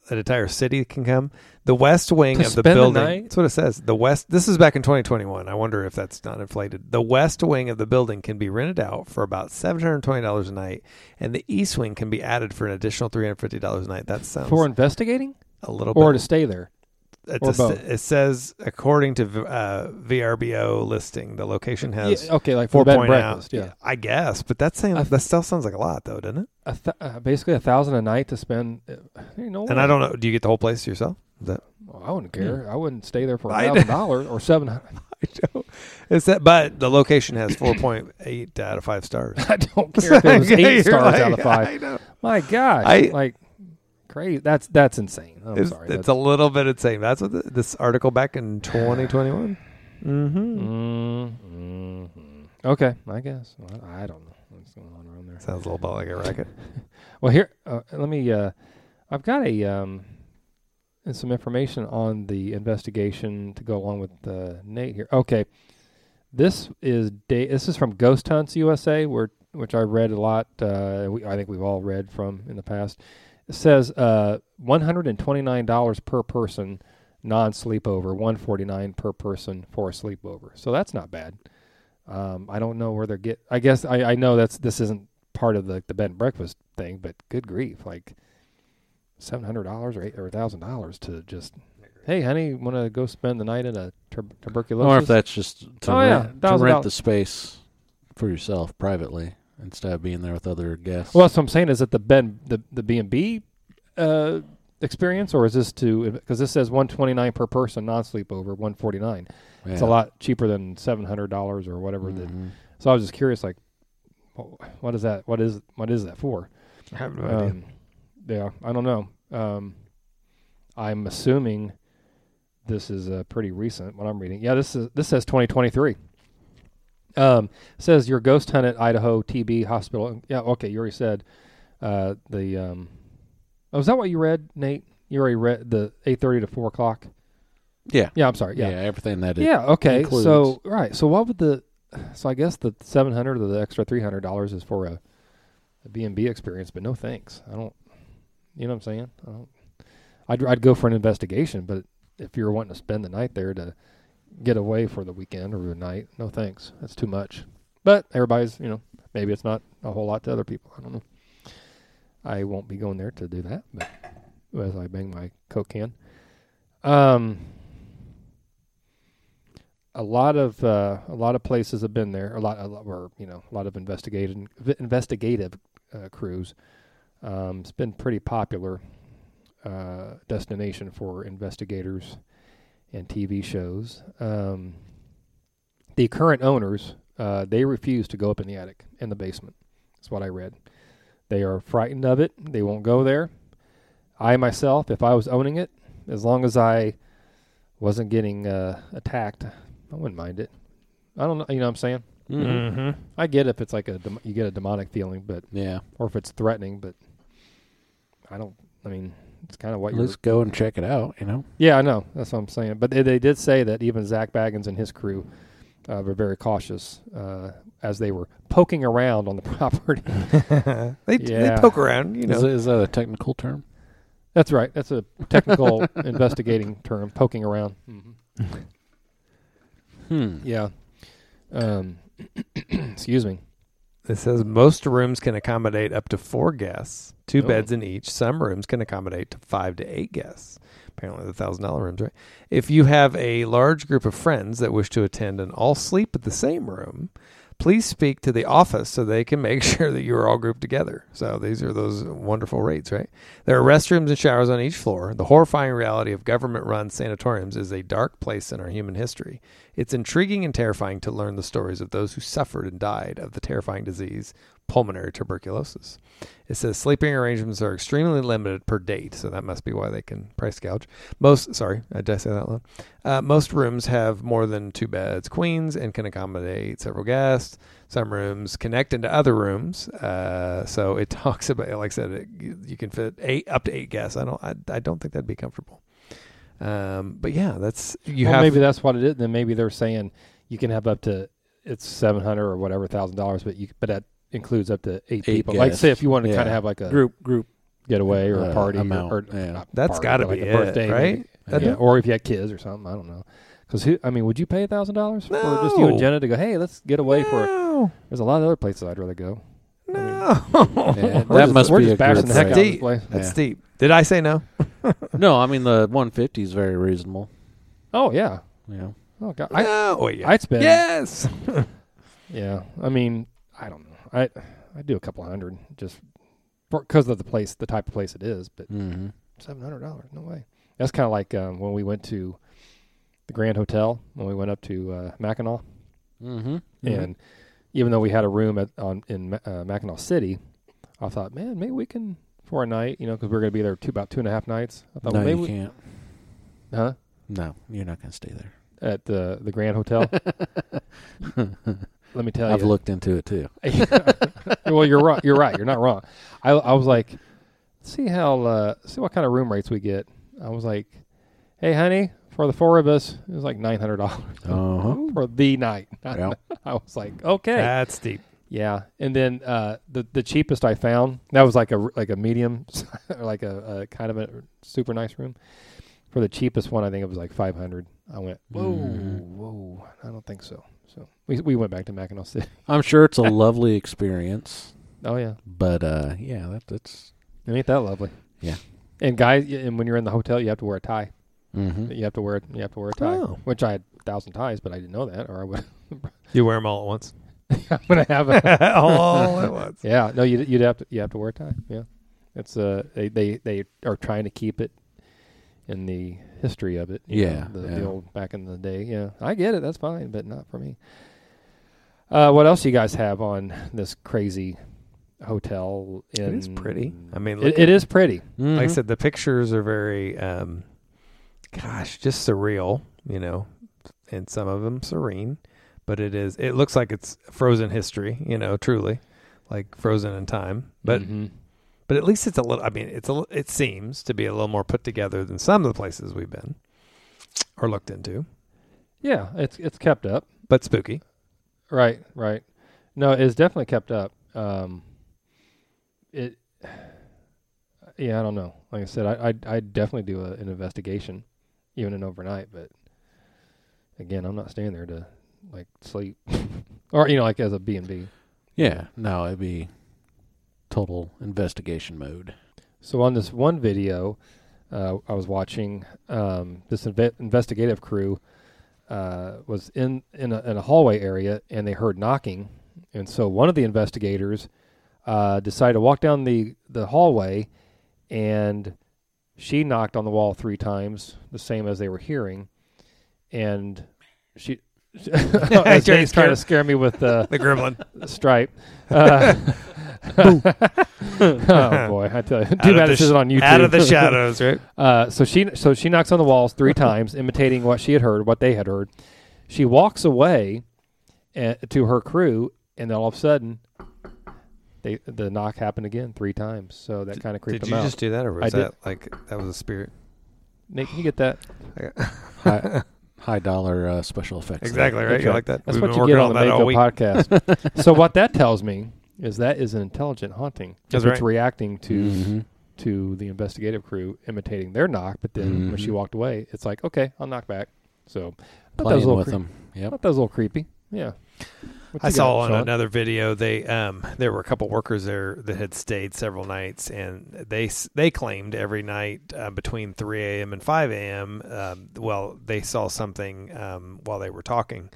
an entire city can come. The west wing To of the spend the building. night? That's what it says. The west. This is back in twenty twenty-one. I wonder if that's not inflated. The west wing of the building can be rented out for about seven hundred twenty dollars a night, and the east wing can be added for an additional three hundred fifty dollars a night. That sounds For investigating a little or bit. to stay there? It's or a st- both? it says according to uh, V R B O listing, the location has Yeah, okay, like for four bed and point out. breakfast. Yeah, I guess, but that sounds I- that still sounds like a lot, though, doesn't it? a th- uh, basically a thousand a night to spend. Uh, you know, And I don't know. Do you get the whole place to yourself? Is that Well, I wouldn't care. I wouldn't stay there for a I thousand dollars or seven hundred. I don't. It's that, but the location has four point eight out of five stars. I don't care if it was eight You're stars like, out of five. I know. My gosh, I- like crazy. That's that's insane. I'm It's, sorry. it's that's, a little bit insane. That's what the, this article back in twenty twenty-one. Mm-hmm. mm, mm, okay, I guess. Well, I don't know what's going on around there. Sounds a little bit like a racket. Well, here, uh, let me. Uh, I've got a um, and some information on the investigation to go along with uh, Nate here. Okay, this is da- this is from Ghost Hunts U S A, where which I read a lot. Uh, we, I think we've all read from in the past. It says uh, one hundred and twenty nine dollars per person non-sleepover, one forty nine per person for a sleepover. So that's not bad. Um, I don't know where they're get. I guess I, I know that's this isn't part of the the bed and breakfast thing, but good grief, like seven hundred dollars or eight or a thousand dollars to just, hey, honey, want to go spend the night in a tur- tuberculosis? Or if that's just to, Oh, rent, yeah, to one thousand rent dollars. the space for yourself privately instead of being there with other guests. Well, that's what I'm saying. Is it the bed the the B and B uh, experience, or is this to because this says one twenty nine per person non sleepover, one forty nine. yeah. It's a lot cheaper than seven hundred dollars or whatever. That, Mhm. so I was just curious, like, wh- what is that? What is what is that for? I have no idea. Um, yeah, I don't know. Um, I'm assuming this is uh, pretty recent. What I'm reading, yeah, this is this says twenty twenty-three. Um, it says your ghost hunt at Idaho T B hospital. Yeah, okay, you already said uh, the. Um, oh, is that what you read, Nate? You already read the eight thirty to four o'clock. Yeah. Yeah, I'm sorry. yeah, Yeah, everything that it yeah. Okay, includes. so right, so what would the? So I guess the seven hundred or the extra three hundred dollars is for a, a B and B experience, but no thanks. I don't. You know what I'm saying? I don't, I'd I'd go for an investigation, but if you're wanting to spend the night there to get away for the weekend or the night, no thanks. That's too much. But everybody's, you know, maybe it's not a whole lot to other people. I don't know. I won't be going there to do that, but as I bang my Coke can. Um, a lot of uh, a lot of places have been there. A lot, a lot, or you know, a lot of investigative investigative uh, crews. Um, it's been pretty popular uh, destination for investigators and T V shows. Um, the current owners, uh, they refuse to go up in the attic, in the basement. That's what I read. They are frightened of it. They won't go there. I myself, if I was owning it, as long as I wasn't getting uh, attacked, I wouldn't mind it. I don't know. You know what I'm saying? Mhm. Mm-hmm. I get if it's like a dem- you get a demonic feeling, but Yeah. or if it's threatening, but I don't. I mean, it's kind of what you're. Let's go and check it out, you know? Yeah, I know. That's what I'm saying. But they, they did say that even Zach Baggins and his crew uh, were very cautious uh, as they were poking around on the property. they Yeah. they poke around, you Is, know. that- is that a technical term? That's right. That's a technical investigating term, poking around. Mm-hmm. Hmm. Yeah. Um, excuse me. It says most rooms can accommodate up to four guests, two Oh. beds in each. Some rooms can accommodate to five to eight guests. Apparently, the thousand dollar rooms, right? If you have a large group of friends that wish to attend and all sleep at the same room, please speak to the office so they can make sure that you are all grouped together. So these are those wonderful rates, right? There are restrooms and showers on each floor. The horrifying reality of government-run sanatoriums is a dark place in our human history. It's intriguing and terrifying to learn the stories of those who suffered and died of the terrifying disease, pulmonary tuberculosis. It says sleeping arrangements are extremely limited per date, so that must be why they can price gouge. Most, sorry, did I say that loud? Uh, most rooms have more than two beds, queens, and can accommodate several guests. Some rooms connect into other rooms, uh, so it talks about, like I said, it, you, you can fit eight up to eight guests. I don't, I, I don't think that'd be comfortable. Um, but yeah, that's you well, have. maybe that's what it is. Then maybe they're saying you can have up to it's seven hundred or whatever thousand dollars, but you but that includes up to eight, Eight people. Like guests. say if you wanted to Yeah. kind of have like a Group group getaway or Uh, a party amount, or, or yeah. not That's party, gotta but like be a it, birthday, right? maybe. Yeah. Or if you had kids or something, I don't know. Because I mean, would you pay a thousand dollars for just you and No. Jenna to go? Hey, let's get away for. No. There's a lot of other places I'd rather go. No. Yeah, We're that just, must we're be just a bashing good the heck out of this Deep. place. That's Yeah. steep. Did I say no? No, I mean the one fifty is very reasonable. Oh yeah. Yeah. Oh god. I, no. Wait, yeah. I'd spend. Yes. Yeah. I mean, I don't know. I I do a couple hundred just because of the place, the type of place it is. But Mm-hmm. seven hundred dollars, no way. That's kind of like um, when we went to the Grand Hotel when we went up to uh, Mackinac, Mm-hmm. and even though we had a room at on in uh, Mackinac City, I thought, man, maybe we can for a night, you know, because we we're going to be there two about two and a half nights. I thought, No, well, maybe you we, can't. huh? No, you're not going to stay there. At the the Grand Hotel. Let me tell I've you. looked into it too. Well, you're right. You're right. You're not wrong. I I was like, let's see how uh, see what kind of room rates we get. I was like, hey, honey, for the four of us, it was like nine hundred dollars Uh-huh. for the night. Yeah. I was like, okay, That's steep. yeah. And then uh, the the cheapest I found that was like a like a medium, like a, a kind of a super nice room. For the cheapest one, I think it was like five hundred. I went, whoa, Mhm. whoa. I don't think so. So we we went back to Mackinac City. I'm sure it's a lovely experience, Oh yeah, but uh, yeah, that, that's it ain't that lovely. Yeah. And guys, y- and when you're in the hotel, you have to wear a tie. mm-hmm. You have to wear you have to wear a tie, Oh. which I had a thousand ties, but I didn't know that, or I would. You wear them all at once. I'm gonna have a. all at once. Yeah, no, you you'd have to you have to wear a tie. Yeah, it's uh they they, they are trying to keep it in the history of it. you Yeah, know, the, yeah. the old back in the day. Yeah, I get it. That's fine, but not for me. Uh, what else you guys have on this crazy hotel? In, It is pretty. I mean, it, look it is pretty. Mm-hmm. like I said, the pictures are very, um, gosh, just surreal, you know, and some of them serene, but it is, it looks like it's frozen history, you know, truly, like frozen in time. But, Mhm. but at least it's a little, I mean, it's a, li- it seems to be a little more put together than some of the places we've been or looked into, yeah, it's it's kept up. but spooky. Right, right. No, it's definitely kept up. Um, it, yeah, I don't know. Like I said, I I I'd definitely do a, an investigation, even an overnight. But again, I'm not staying there to like sleep, or you know, like as a B and B. Yeah, no, it'd be total investigation mode. So on this one video, uh, I was watching um, this inve- investigative crew uh, was in in a, in a hallway area, and they heard knocking, and so one of the investigators uh, decided to walk down the, the hallway, and she knocked on the wall three times, the same as they were hearing, and she. as Dave's trying to scare me with uh, The gremlin. Stripe. Uh, oh boy, I tell you, too Out of bad the this isn't on YouTube. Out of the shadows, right? Uh, so she so she knocks on the walls three times, imitating what she had heard, what they had heard. She walks away uh, to her crew, and then all of a sudden, they the knock happened again three times. So that kind of creeped Did them you out. just do that, or was I did. that like that was a spirit? Nick, can you get that? High, high dollar uh, special effects. Exactly right. That's You right. like that? That's We've what been you working get on the that all Mako week. podcast. So what that tells me is that is an intelligent haunting. That's If it's right. reacting to Mhm. to the investigative crew imitating their knock, but then when she Mhm. walked away, it's like, okay, I'll knock back. So I thought that was a Playing little with cre- them. I Yep. thought that was a little creepy. Yeah. What I you saw got, on Sean? another video they um there were a couple workers there that had stayed several nights, and they s- they claimed every night uh, between three a.m. and five a.m. Um, well, they saw something um, while they were talking.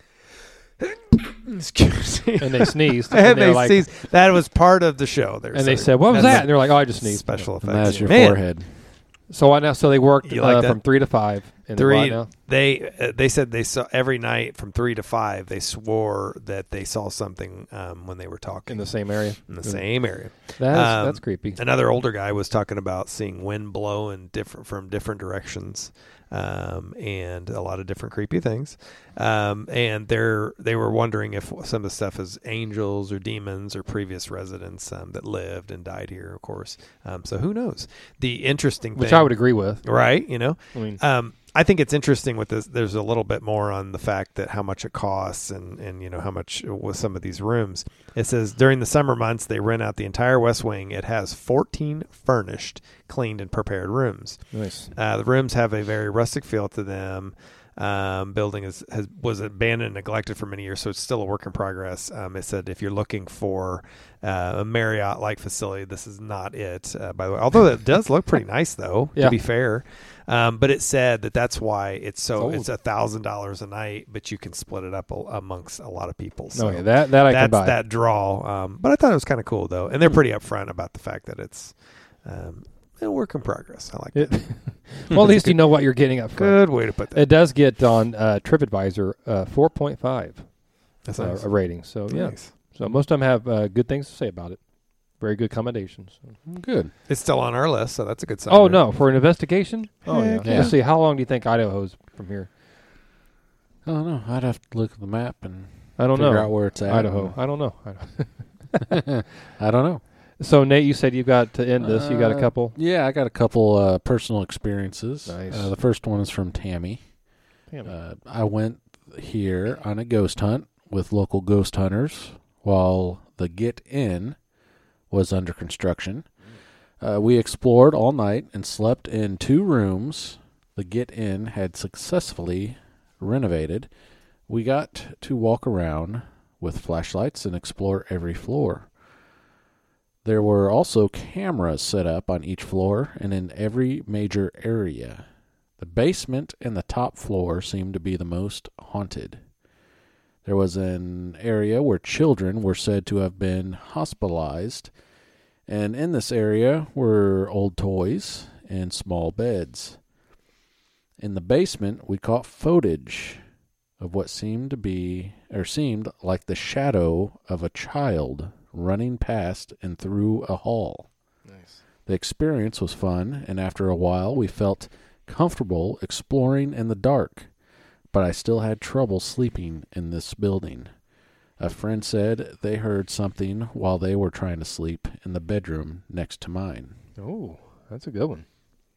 Excuse me. And they sneezed. and and they they were like, sneezed. That was part of the show. There, and they said, "What was that?" And they're like, "Oh, I just sneezed." Special And effects. that's your Man, forehead. So I now, so they worked You like uh, that? from three to five. And Three. right now, They uh, they said they saw every night from three to five. They swore that they saw something um, when they were talking in the same area. in the same area. That's Um, that's creepy. Another older guy was talking about seeing wind blow in different from different directions, um, and a lot of different creepy things. Um, and they're they were wondering if some of the stuff is angels or demons or previous residents um, that lived and died here. Of course, um, so who knows? The interesting Which thing, I would agree with. right? You know, I mean, um, I think it's interesting with this. There's a little bit more on the fact that how much it costs and, and you know, how much with some of these rooms. It says during the summer months, they rent out the entire West Wing. It has fourteen furnished, cleaned, and prepared rooms. Nice. Uh, the rooms have a very rustic feel to them. Um, building is, has, was abandoned and neglected for many years, so it's still a work in progress. Um, it said if you're looking for uh, a Marriott-like facility, this is not it, uh, by the way. Although it does look pretty nice, though, Yeah. to be fair. Um, but it said that that's why it's so It's it's a thousand dollars a night, but you can split it up a, amongst a lot of people. So Oh, yeah, that that I can that's buy. that draw. Um, but I thought it was kind of cool though, and they're pretty upfront about the fact that it's um, a work in progress. I like It- that. well, at least you know what you're getting up front. Good way to put that. It does get on uh, TripAdvisor uh, four point five That's uh, nice. a rating. So yeah, Nice. so most of them have uh, good things to say about it. Very good accommodations. Good. It's still on our list, so that's a good sign. Oh right? no, for an investigation. Oh yeah. Heck yeah. Let's see. How long do you think Idaho's from here? I don't know. I'd have to look at the map and I don't figure know. out where it's at. Idaho. I don't know. I don't- I don't know. So Nate, you said you've got to end this. You got a Uh, couple. Yeah, I got a couple uh, personal experiences. Nice. Uh, the first one is from Tammy. Damn it. Uh, I went here on a ghost hunt with local ghost hunters while the Get In was under construction. Uh, we explored all night and slept in two rooms the Get In had successfully renovated. We got to walk around with flashlights and explore every floor. There were also cameras set up on each floor and in every major area. The basement and the top floor seemed to be the most haunted. There was an area where children were said to have been hospitalized, and in this area were old toys and small beds. In the basement, we caught footage of what seemed to be, or seemed like the shadow of a child running past and through a hall. Nice. The experience was fun, and after a while we felt comfortable exploring in the dark, but I still had trouble sleeping in this building. A friend said they heard something while they were trying to sleep in the bedroom next to mine. Oh, that's a good one.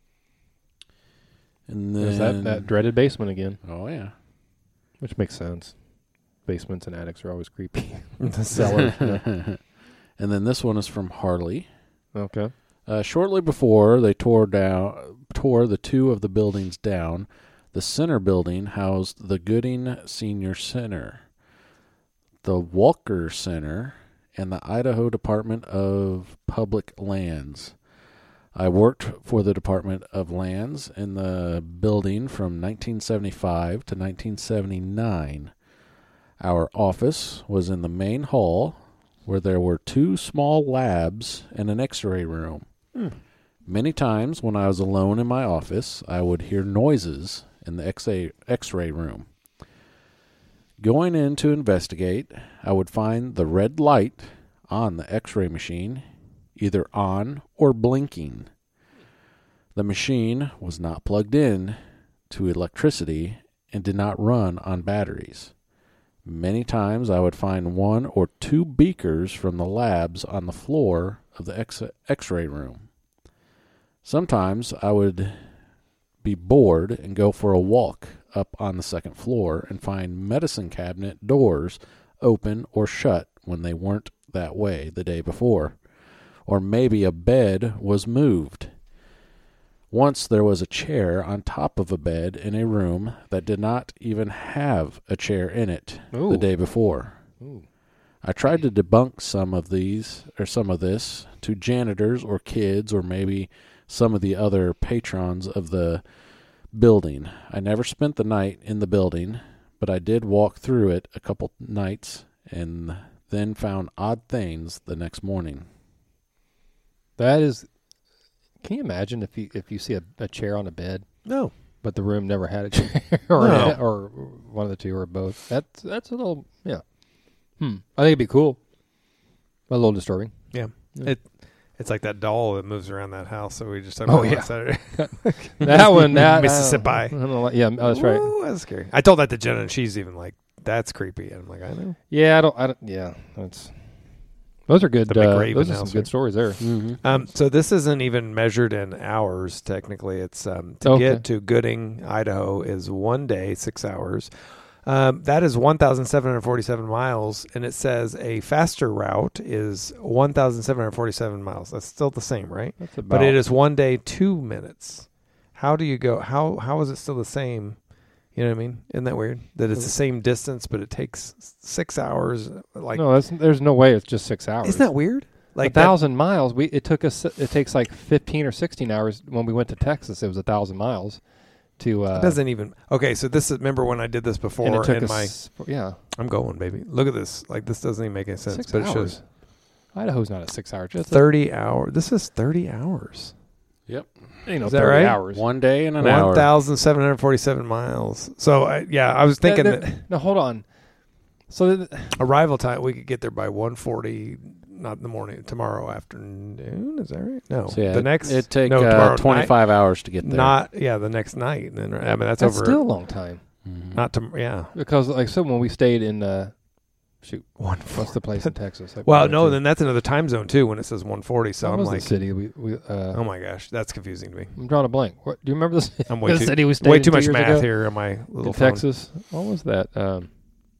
And There's then, that, that dreaded basement again, oh yeah. which makes sense. Basements and attics are always creepy. The Cellar. yeah. And then this one is from Harley. Okay. Uh, shortly before they tore down, tore the two of the buildings down, the center building housed the Gooding Senior Center, the Walker Center, and the Idaho Department of Public Lands. I worked for the Department of Lands in the building from nineteen seventy-five to nineteen seventy-nine. Our office was in the main hall, where there were two small labs and an x-ray room. Hmm. Many times when I was alone in my office, I would hear noises in the X-ray, x-ray room. Going in to investigate, I would find the red light on the x-ray machine either on or blinking. The machine was not plugged in to electricity and did not run on batteries. Many times I would find one or two beakers from the labs on the floor of the X- X-ray room. Sometimes I would be bored and go for a walk up on the second floor and find medicine cabinet doors open or shut when they weren't that way the day before. Or maybe a bed was moved. Once there was a chair on top of a bed in a room that did not even have a chair in it Ooh. the day before. Ooh. I tried to debunk some of these or some of this to janitors or kids or maybe some of the other patrons of the building. I never spent the night in the building, but I did walk through it a couple nights and then found odd things the next morning. That is. Can you imagine if you if you see a, a chair on a bed, No. but the room never had a chair, or No. or one of the two, or both? That's that's a little yeah. Hmm. I think it'd be cool. A little disturbing. Yeah. Yeah. It it's like that doll that moves around that house that we just talked Oh, about yeah. last Saturday. That one, that Mississippi. I don't know, yeah, oh, that's right. Ooh, that's scary. I told that to Jenna, and she's even like, "That's creepy." And I'm like, "I know." Yeah, I don't. I don't. Yeah, that's Those are good. The Uh, McRaven those are house, some good right? stories there. Mm-hmm. Um, so this isn't even measured in hours. Technically, it's um, to Okay. get to Gooding, Idaho, is one day, six hours. Um, that is one thousand seven hundred forty-seven miles, and it says a faster route is one thousand seven hundred forty-seven miles. That's still the same, right? That's about. But it is one day, two minutes. How do you go? How how is it still the same? You know what I mean? Isn't that weird? That it's the same distance, but it takes six hours. Like, no, that's, there's no way it's just six hours. isn't that weird? Like a thousand miles. We it took us. It takes like fifteen or sixteen hours. When we went to Texas, it was a thousand miles. To uh, It doesn't even. Okay, so this is. Remember when I did this and before? it took And us. my Yeah, I'm going, baby. Look at this. Like this doesn't even make any sense. six but it hours. shows Idaho's not a six-hour. Just thirty hours. This is thirty hours. Yep. a, you know, Is that thirty right? hours. One day and an One hour. thousand seven hundred forty-seven miles. So I, yeah, I was thinking That- that, that- no, hold on. So th- arrival time we could get there by one forty. Not in the morning. Tomorrow afternoon. Is that right? No. So yeah, the next. it take no, uh, tomorrow night. twenty-five hours to get there. Not yeah. The next night. And then I mean that's, that's over. still a long time Mhm. Not to yeah. because, like, so when we stayed in, uh, shoot, One. what's the place in Texas? Like, Well, one no. or two. Then that's another time zone too. When it says one forty. So What I'm was like, the city we we. Uh, oh my gosh, that's confusing to me. I'm drawing a blank. What, do you remember this? I'm way the too city we stayed way in too two much years math ago? here on my little in phone. Texas. What was that? Um,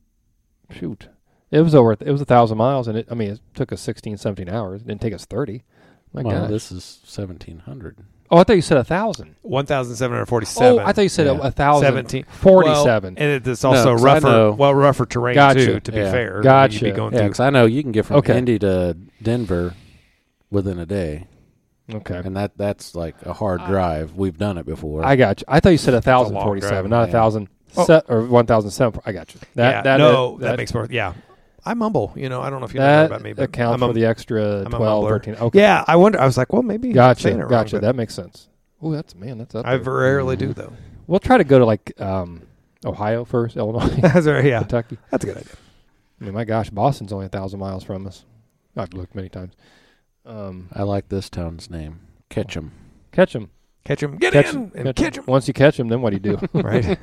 shoot, it was over. It was a thousand miles, and it. I mean, it took us sixteen, seventeen hours. It didn't take us thirty. My well, gosh. this is seventeen hundred. Oh, I thought you said a thousand. One thousand seven hundred forty-seven. Oh, I thought you said Yeah. a, a thousand. seventeen. Forty-seven. Well, and it's also No, 'cause I rougher, know- well, rougher terrain Gotcha. too. To be Yeah. fair, Gotcha. You'd be going Yeah, through. because I know you can get from Okay. Indy to Denver within a day, okay. and that that's like a hard drive. We've done it before. I got you. I thought you said a thousand long forty-seven, drive. not a Yeah. thousand Oh. se- or one thousand seven. I got you. That yeah, that no, is- that, makes more. Yeah, I mumble. You know, I don't know if you know that about me, but accounts I'm a- for the extra I'm a twelve, mumbler. thirteen. Okay. Yeah, I wonder. I was like, well, maybe. I'm Gotcha. saying it wrong, Gotcha. but That makes sense. Oh, that's man. That's up. I there. rarely Mhm. do though. We'll try to go to like um, Ohio first, Illinois, That's right. Yeah, Kentucky. that's a good idea. I mean, my gosh, Boston's only a thousand miles from us. I've looked many times. Um, I like this town's name, Ketchum. catch them. Catch him, get Catch in, 'em, and catch 'em. catch him. Once you catch them, then what do you do? Right.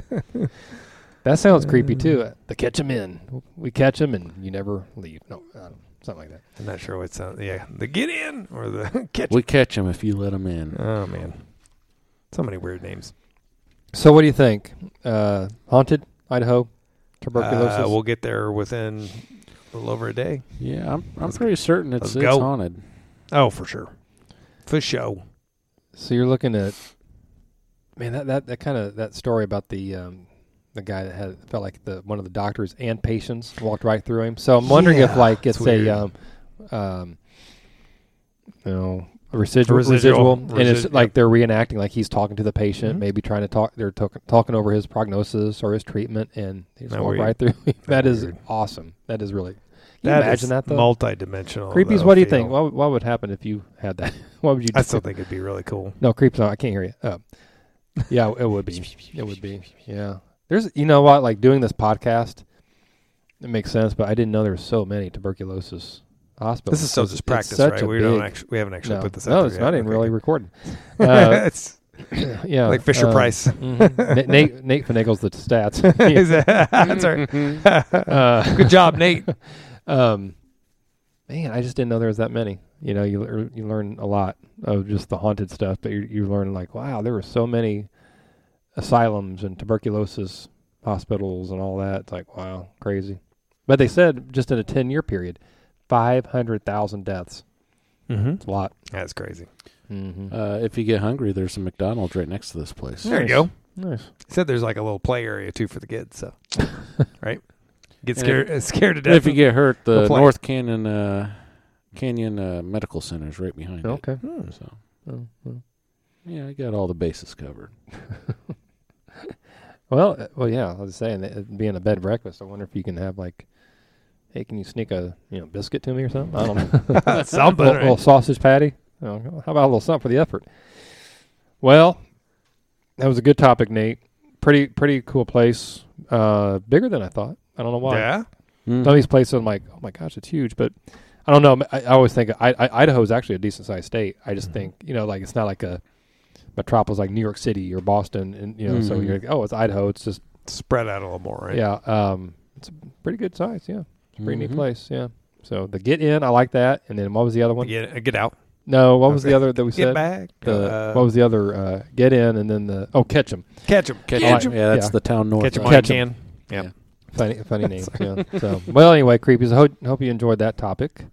That sounds creepy too. The catch them in. We catch them and you never leave. No, I don't, something like that. I'm not sure what sounds. Yeah, the get in or the catch. We catch him if you let him in. Oh man, so many weird names. So, what do you think? Uh, haunted Idaho, tuberculosis. Uh, we'll get there within a little over a day. Yeah, I'm I'm Let's- pretty certain it's, let's it's go. haunted. Oh, for sure, for show. So you're looking at, man, that that, that kind of that story about the um, the guy that had felt like the one of the doctors and patients walked right through him. So I'm wondering if Yeah, like it's it's weird. a um, um, you know, a residual, Residual. residual, and it's Resi- like yep. they're reenacting like he's talking to the patient, Mhm. maybe trying to talk. They're talk, talking over his prognosis or his treatment, and he just Not walked weird. right through. That Not is weird. awesome. That is really. Can you That imagine is that though? multi-dimensional. Creepies. though, What do you feel. think? What would- what would happen if you had that? What would you do? I still think it'd be really cool. No, creeps. No, I can't hear you. Oh. Yeah, it would be. It would be. Yeah. There's, you know what? Like doing this podcast, it makes sense. But I didn't know there were so many tuberculosis hospitals. This is still It's- just it's practice, such right? a We don't big- actually, we haven't actually no, put this. out no, there it's yet. not even Okay, really good. recorded. Uh, it's yeah, like Fisher um, Price. mhm. Na- Nate Nate finagles the stats. Is that- That's right. Uh, Good job, Nate. um, man, I just didn't know there was that many. You know, you lear- you learn a lot of just the haunted stuff, but you you learn like, wow, there were so many asylums and tuberculosis hospitals and all that. It's like, wow, crazy. But they said just in a ten year period, five hundred thousand deaths. Mm-hmm. It's a lot. That's crazy. Mm-hmm. Uh, if you get hungry, there's a McDonald's right next to this place. There you go. Nice. He said there's like a little play area too for the kids. So, right? Get And scared, scared to death. If you get hurt, the Go play. North Canyon uh, Canyon uh, Medical Center is right behind Okay. Hmm. it. So Oh, well. yeah, I got all the bases covered. Well, uh, well, yeah. I was saying that it being a bed and breakfast, I wonder if you can have like, hey, can you sneak a you know biscuit to me or something? I don't know. Something, a little, right? little sausage patty. You know, how about a little something for the effort? Well, that was a good topic, Nate. Pretty, pretty cool place. Uh, bigger than I thought. I don't know why. Yeah. Mm. Some of these places, I'm like, oh my gosh, it's huge. But I don't know. I, I always think I, I, Idaho is actually a decent sized state. I just Mhm. think you know, like it's not like a metropolis like New York City or Boston, and you know, so Mhm. you're like, oh, it's Idaho. It's just Spread out a little more, right? yeah. Um, it's a pretty good size. Yeah, it's a pretty Mhm. neat place. Yeah. So the get in, I like that. And then what was the other one? Get, get out. No, what was Okay. the other that we Get said? back. The, Uh, what was the other? Uh, get in, and then the oh, catch them. Catch him. Catch Catch him. him. Yeah, that's Yeah. the town north. Catch him of- while you Catch 'em. can. Yeah. Funny, funny names. Yeah. So well, anyway, creepies. I hope, hope you enjoyed that topic.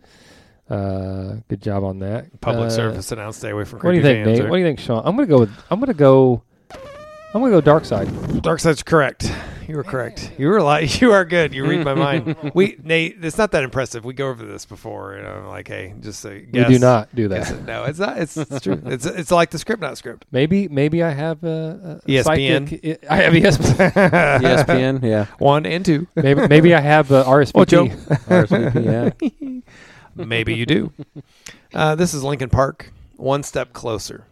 Uh, good job on that. Public uh, service announced stay away from What do you creepy think, fans. Nate? What do you think, Sean? I'm gonna go with. I'm gonna go. I'm gonna go dark side. Dark Side's correct. You were correct. You were like you are good. You read my mind. We Nate, it's not that impressive. We go over this before, you know, like hey, just say You do not do Guess that. it. No, it's not. It's, it's true. It's it's like the script, not script. Maybe maybe I have a, a E S P N. psychic- I have E S P N. E S P N, yeah. One and two. maybe maybe I have uh, R S V P. Ocho. R S V P, yeah. Maybe you do. Uh, this is Linkin Park, One Step Closer,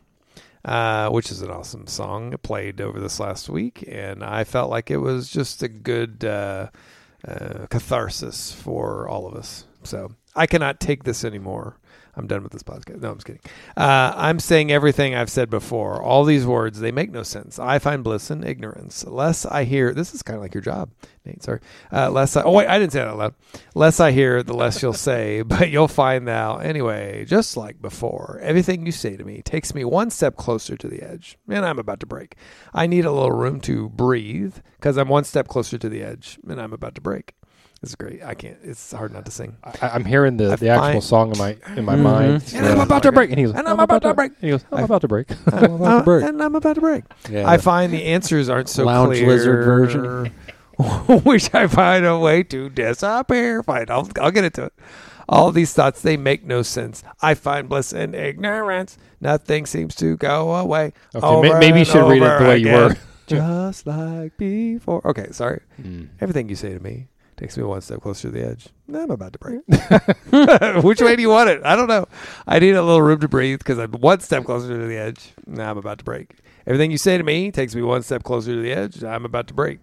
uh, which is an awesome song. It played over this last week, and I felt like it was just a good uh, uh, catharsis for all of us. So I cannot take this anymore. I'm done with this podcast. No, I'm just kidding. Uh, I'm saying everything I've said before. All these words, they make no sense. I find bliss in ignorance. Less I hear, this is kind of like your job, Nate, sorry. Uh, less I, oh, wait, I didn't say that out loud. Less I hear, the less you'll say, but you'll find out. Anyway, just like before, everything you say to me takes me one step closer to the edge, and I'm about to break. I need a little room to breathe because I'm one step closer to the edge, and I'm about to break. It's great. I can't. It's hard not to sing. I, I'm hearing the, I the actual find- song in my in my Mhm. mind. And I'm about to break. And he goes, And I'm about to break. And he goes, I'm I- about to break. I'm about to break. And I'm about to break. Yeah. I find the answers aren't so Lounge clear. lizard version. Which I find a way to disappear. Fine, I'll, I'll get into it. All these thoughts, they make no sense. I find bliss in ignorance. Nothing seems to go away. Okay, over may- maybe you and should read it over the way you again. were. Just like before. Okay, sorry. Mm. Everything you say to me takes me one step closer to the edge. I'm about to break. Which way do you want it? I don't know. I need a little room to breathe because I'm one step closer to the edge. Now I'm about to break. Everything you say to me takes me one step closer to the edge. I'm about to break.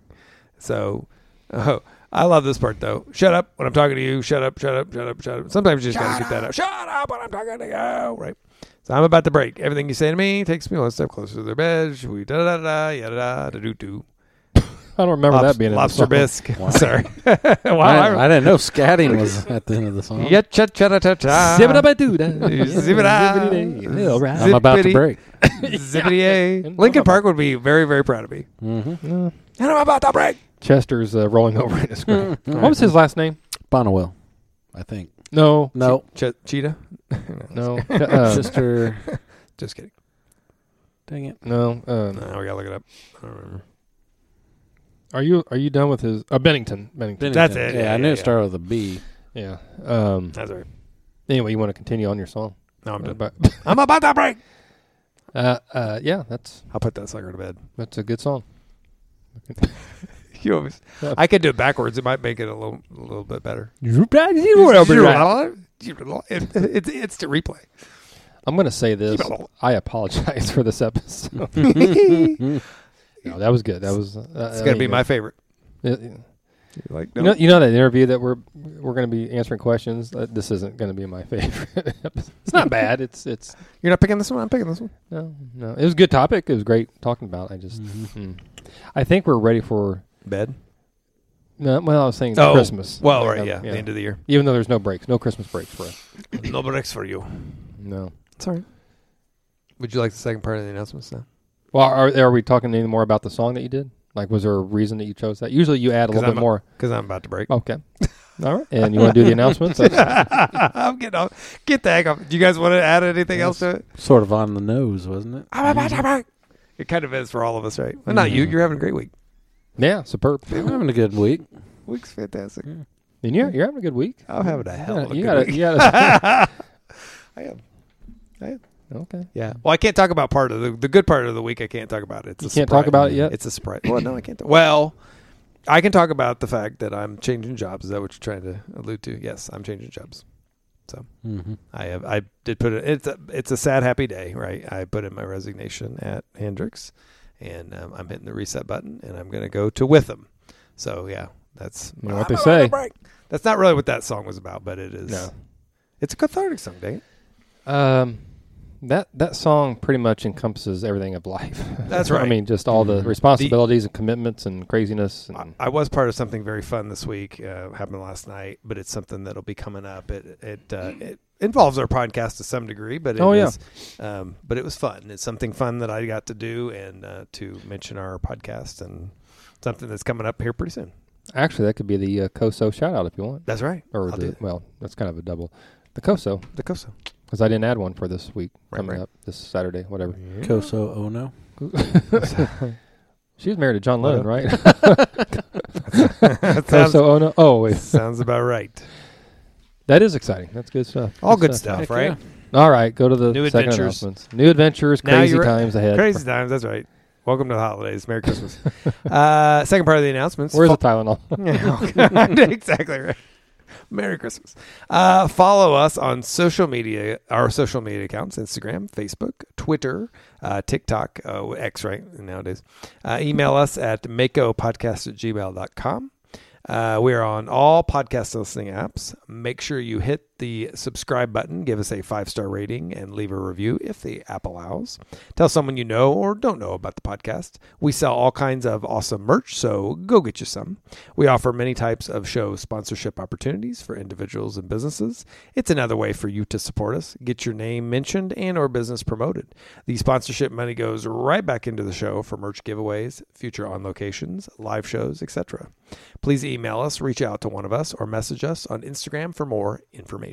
So, oh, I love this part though. Shut up when I'm talking to you. Shut up, shut up, shut up, shut up. Sometimes you just got to get that out. Shut up when I'm talking to you. Right. So I'm about to break. Everything you say to me takes me one step closer to the edge. We da da da da yada da da do do. I don't remember Lobs- that being in the lobster song. bisque. Wow. Sorry. wow. I, didn't, I, I didn't know scatting was at the end of the song. yeah, cha cha cha cha cha. Zibba-dabba-doo-da. Zibbida. Zibbidi-day. All right. I'm about to Zippity. break. Zippity A. And Lincoln I'm Park would be very, very proud of me. Mm-hmm. Uh, And I'm about to break. Chester's uh, rolling over in his grave. What was his last name? Bonnewell, I think. No. No. Che- cheetah? No. Uh, Sister. Just kidding. Dang it. no. Um, No, we gotta look it up. I don't remember. Are you are you done with his uh, Bennington? Bennington. That's it. Yeah, Yeah, I knew yeah, it started with a B. Yeah. Um, That's all right. anyway, you want to continue on your song? No, I'm done. About- I'm about to break. uh, uh, yeah, that's I'll put that sucker to bed. that's a good song. You always, I could do it backwards. It might make it a little, a little bit better. It, it's it's to replay. I'm going to say this. I apologize for this episode. it's No, that was good. That was. Uh, gonna be my favorite. It, Like you no. know, you know that interview that we're we're going to be answering questions. Uh, this isn't going to be my favorite. It's not bad. It's it's You're not picking this one. I'm picking this one. no no. It was a good topic. It was great talking about. I just mm. I think we're ready for. Bed. No, well, I was saying Oh, Christmas. Well, Like, right, um, yeah, the end of the year. Even though there's no breaks, no Christmas breaks for us. No breaks for you. No. Sorry. Would you like the second part of the announcements now? Well, are are we talking any more about the song that you did? Like, was there a reason that you chose that? Usually, you add a 'Cause little I'm bit a- more. Because I'm about to break. Okay. All right. And you want to do the announcements? That's- I'm getting off. Get the heck off. Do you guys want to add anything else to it? Sort of on the nose, wasn't it? I'm about to break. It kind of is for all of us, right? Well, not you. Mhm. You're having a great week. yeah, superb. I'm having a good week. Week's fantastic. And you're you're having a good week. I'm having a hell of a you good gotta, week. You gotta, I am. okay. Yeah. Well, I can't talk about part of the the good part of the week. I can't talk about it. It's You a can't surprise. talk about it yet? It's a surprise. Well, no, I can't. Talk. Well, I can talk about the fact that I'm changing jobs. Is that what you're trying to allude to? Yes, I'm changing jobs. Mm-hmm. I have. I did put it. It's a. It's a sad, happy day, right? I put in my resignation at Hendricks, and um, I'm hitting the reset button, and I'm going to go to Witham. So yeah, that's You know what I'm they about say. to break. That's not really what that song was about, but it is. No. It's a cathartic song, dang it. Um, That that song pretty much encompasses everything of life. That's I right. mean, just all the responsibilities and commitments and craziness. And I, I was part of something very fun this week. Uh, happened last night, but it's something that'll be coming up. It it uh, it involves our podcast to some degree, but it Oh, yeah. is, um, but it was fun. It's something fun that I got to do and uh, to mention our podcast and something that's coming up here pretty soon. Actually, that could be the uh, COSO shout out if you want. That's right. Or I'll the, do well, that's kind of a double. The COSO, the COSO. because I didn't add one for this week Right, coming right. up this Saturday, whatever. Koso Ono. She was married to John Lennon, right? That sounds, COSO Ono. Oh, wait. sounds about right. That is exciting. That's good stuff. All good stuff, Heck right? yeah. All right, go to the New second adventures. announcements. New adventures, Now crazy you're- times ahead. Crazy times. That's right. Welcome to the holidays. Merry Christmas. uh, second part of the announcements. Where's Fo- the Tylenol? Yeah, exactly right. Merry Christmas. Uh, follow us on social media, our social media accounts, Instagram, Facebook, Twitter, uh, TikTok, uh, X, right, nowadays. Uh, email us at makopodcast at gmail dot com. Uh, we are on all podcast listening apps. Make sure you hit the subscribe button, give us a five-star rating, and leave a review if the app allows. Tell someone you know or don't know about the podcast. We sell all kinds of awesome merch, so go get you some. We offer many types of show sponsorship opportunities for individuals and businesses. It's another way for you to support us, get your name mentioned, and or business promoted. The sponsorship money goes right back into the show for merch giveaways, future on locations, live shows, et cetera. Please email us, reach out to one of us, or message us on Instagram for more information.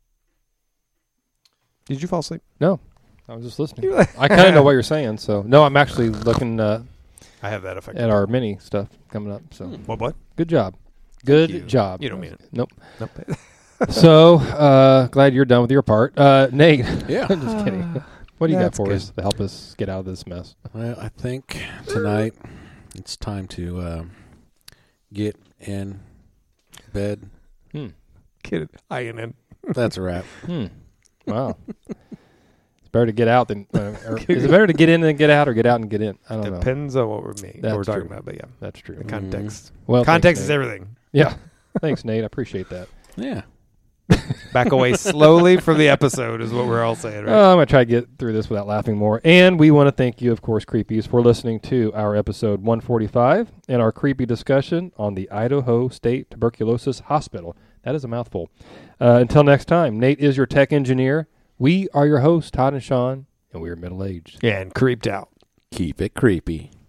Did you fall asleep? No, I was just listening. I kind of know what you're saying. So, no, I'm actually looking uh, I have that effect. at our mini stuff coming up. So, What, what? good job. Good you. job. You don't mean it. Nope. Nope. So, uh, glad you're done with your part. Uh, Nate, Yeah. I'm just kidding. What do you got That's for good. us to help us get out of this mess? Well, I think tonight it's time to uh, get in bed. Hmm. Kid, I N N. That's a wrap. Hmm. Wow. It's better to get out than. Uh, or is it better to get in than get out, or get out and get in? I don't know. Depends on what we're, mean, what That's we're talking true. about, but yeah, That's true. the context. Well, context thanks, is Nate. everything. Yeah. Thanks, Nate. I appreciate that. Yeah. Back away slowly from the episode is what we're all saying, right? Uh, I'm going to try to get through this without laughing more. And we want to thank you, of course, Creepies, for listening to our episode one forty-five and our creepy discussion on the Idaho State Tuberculosis Hospital. That is a mouthful. Uh, until next time, Nate is your tech engineer. We are your hosts, Todd and Sean, and we are middle-aged. Yeah, and creeped out. Keep it creepy.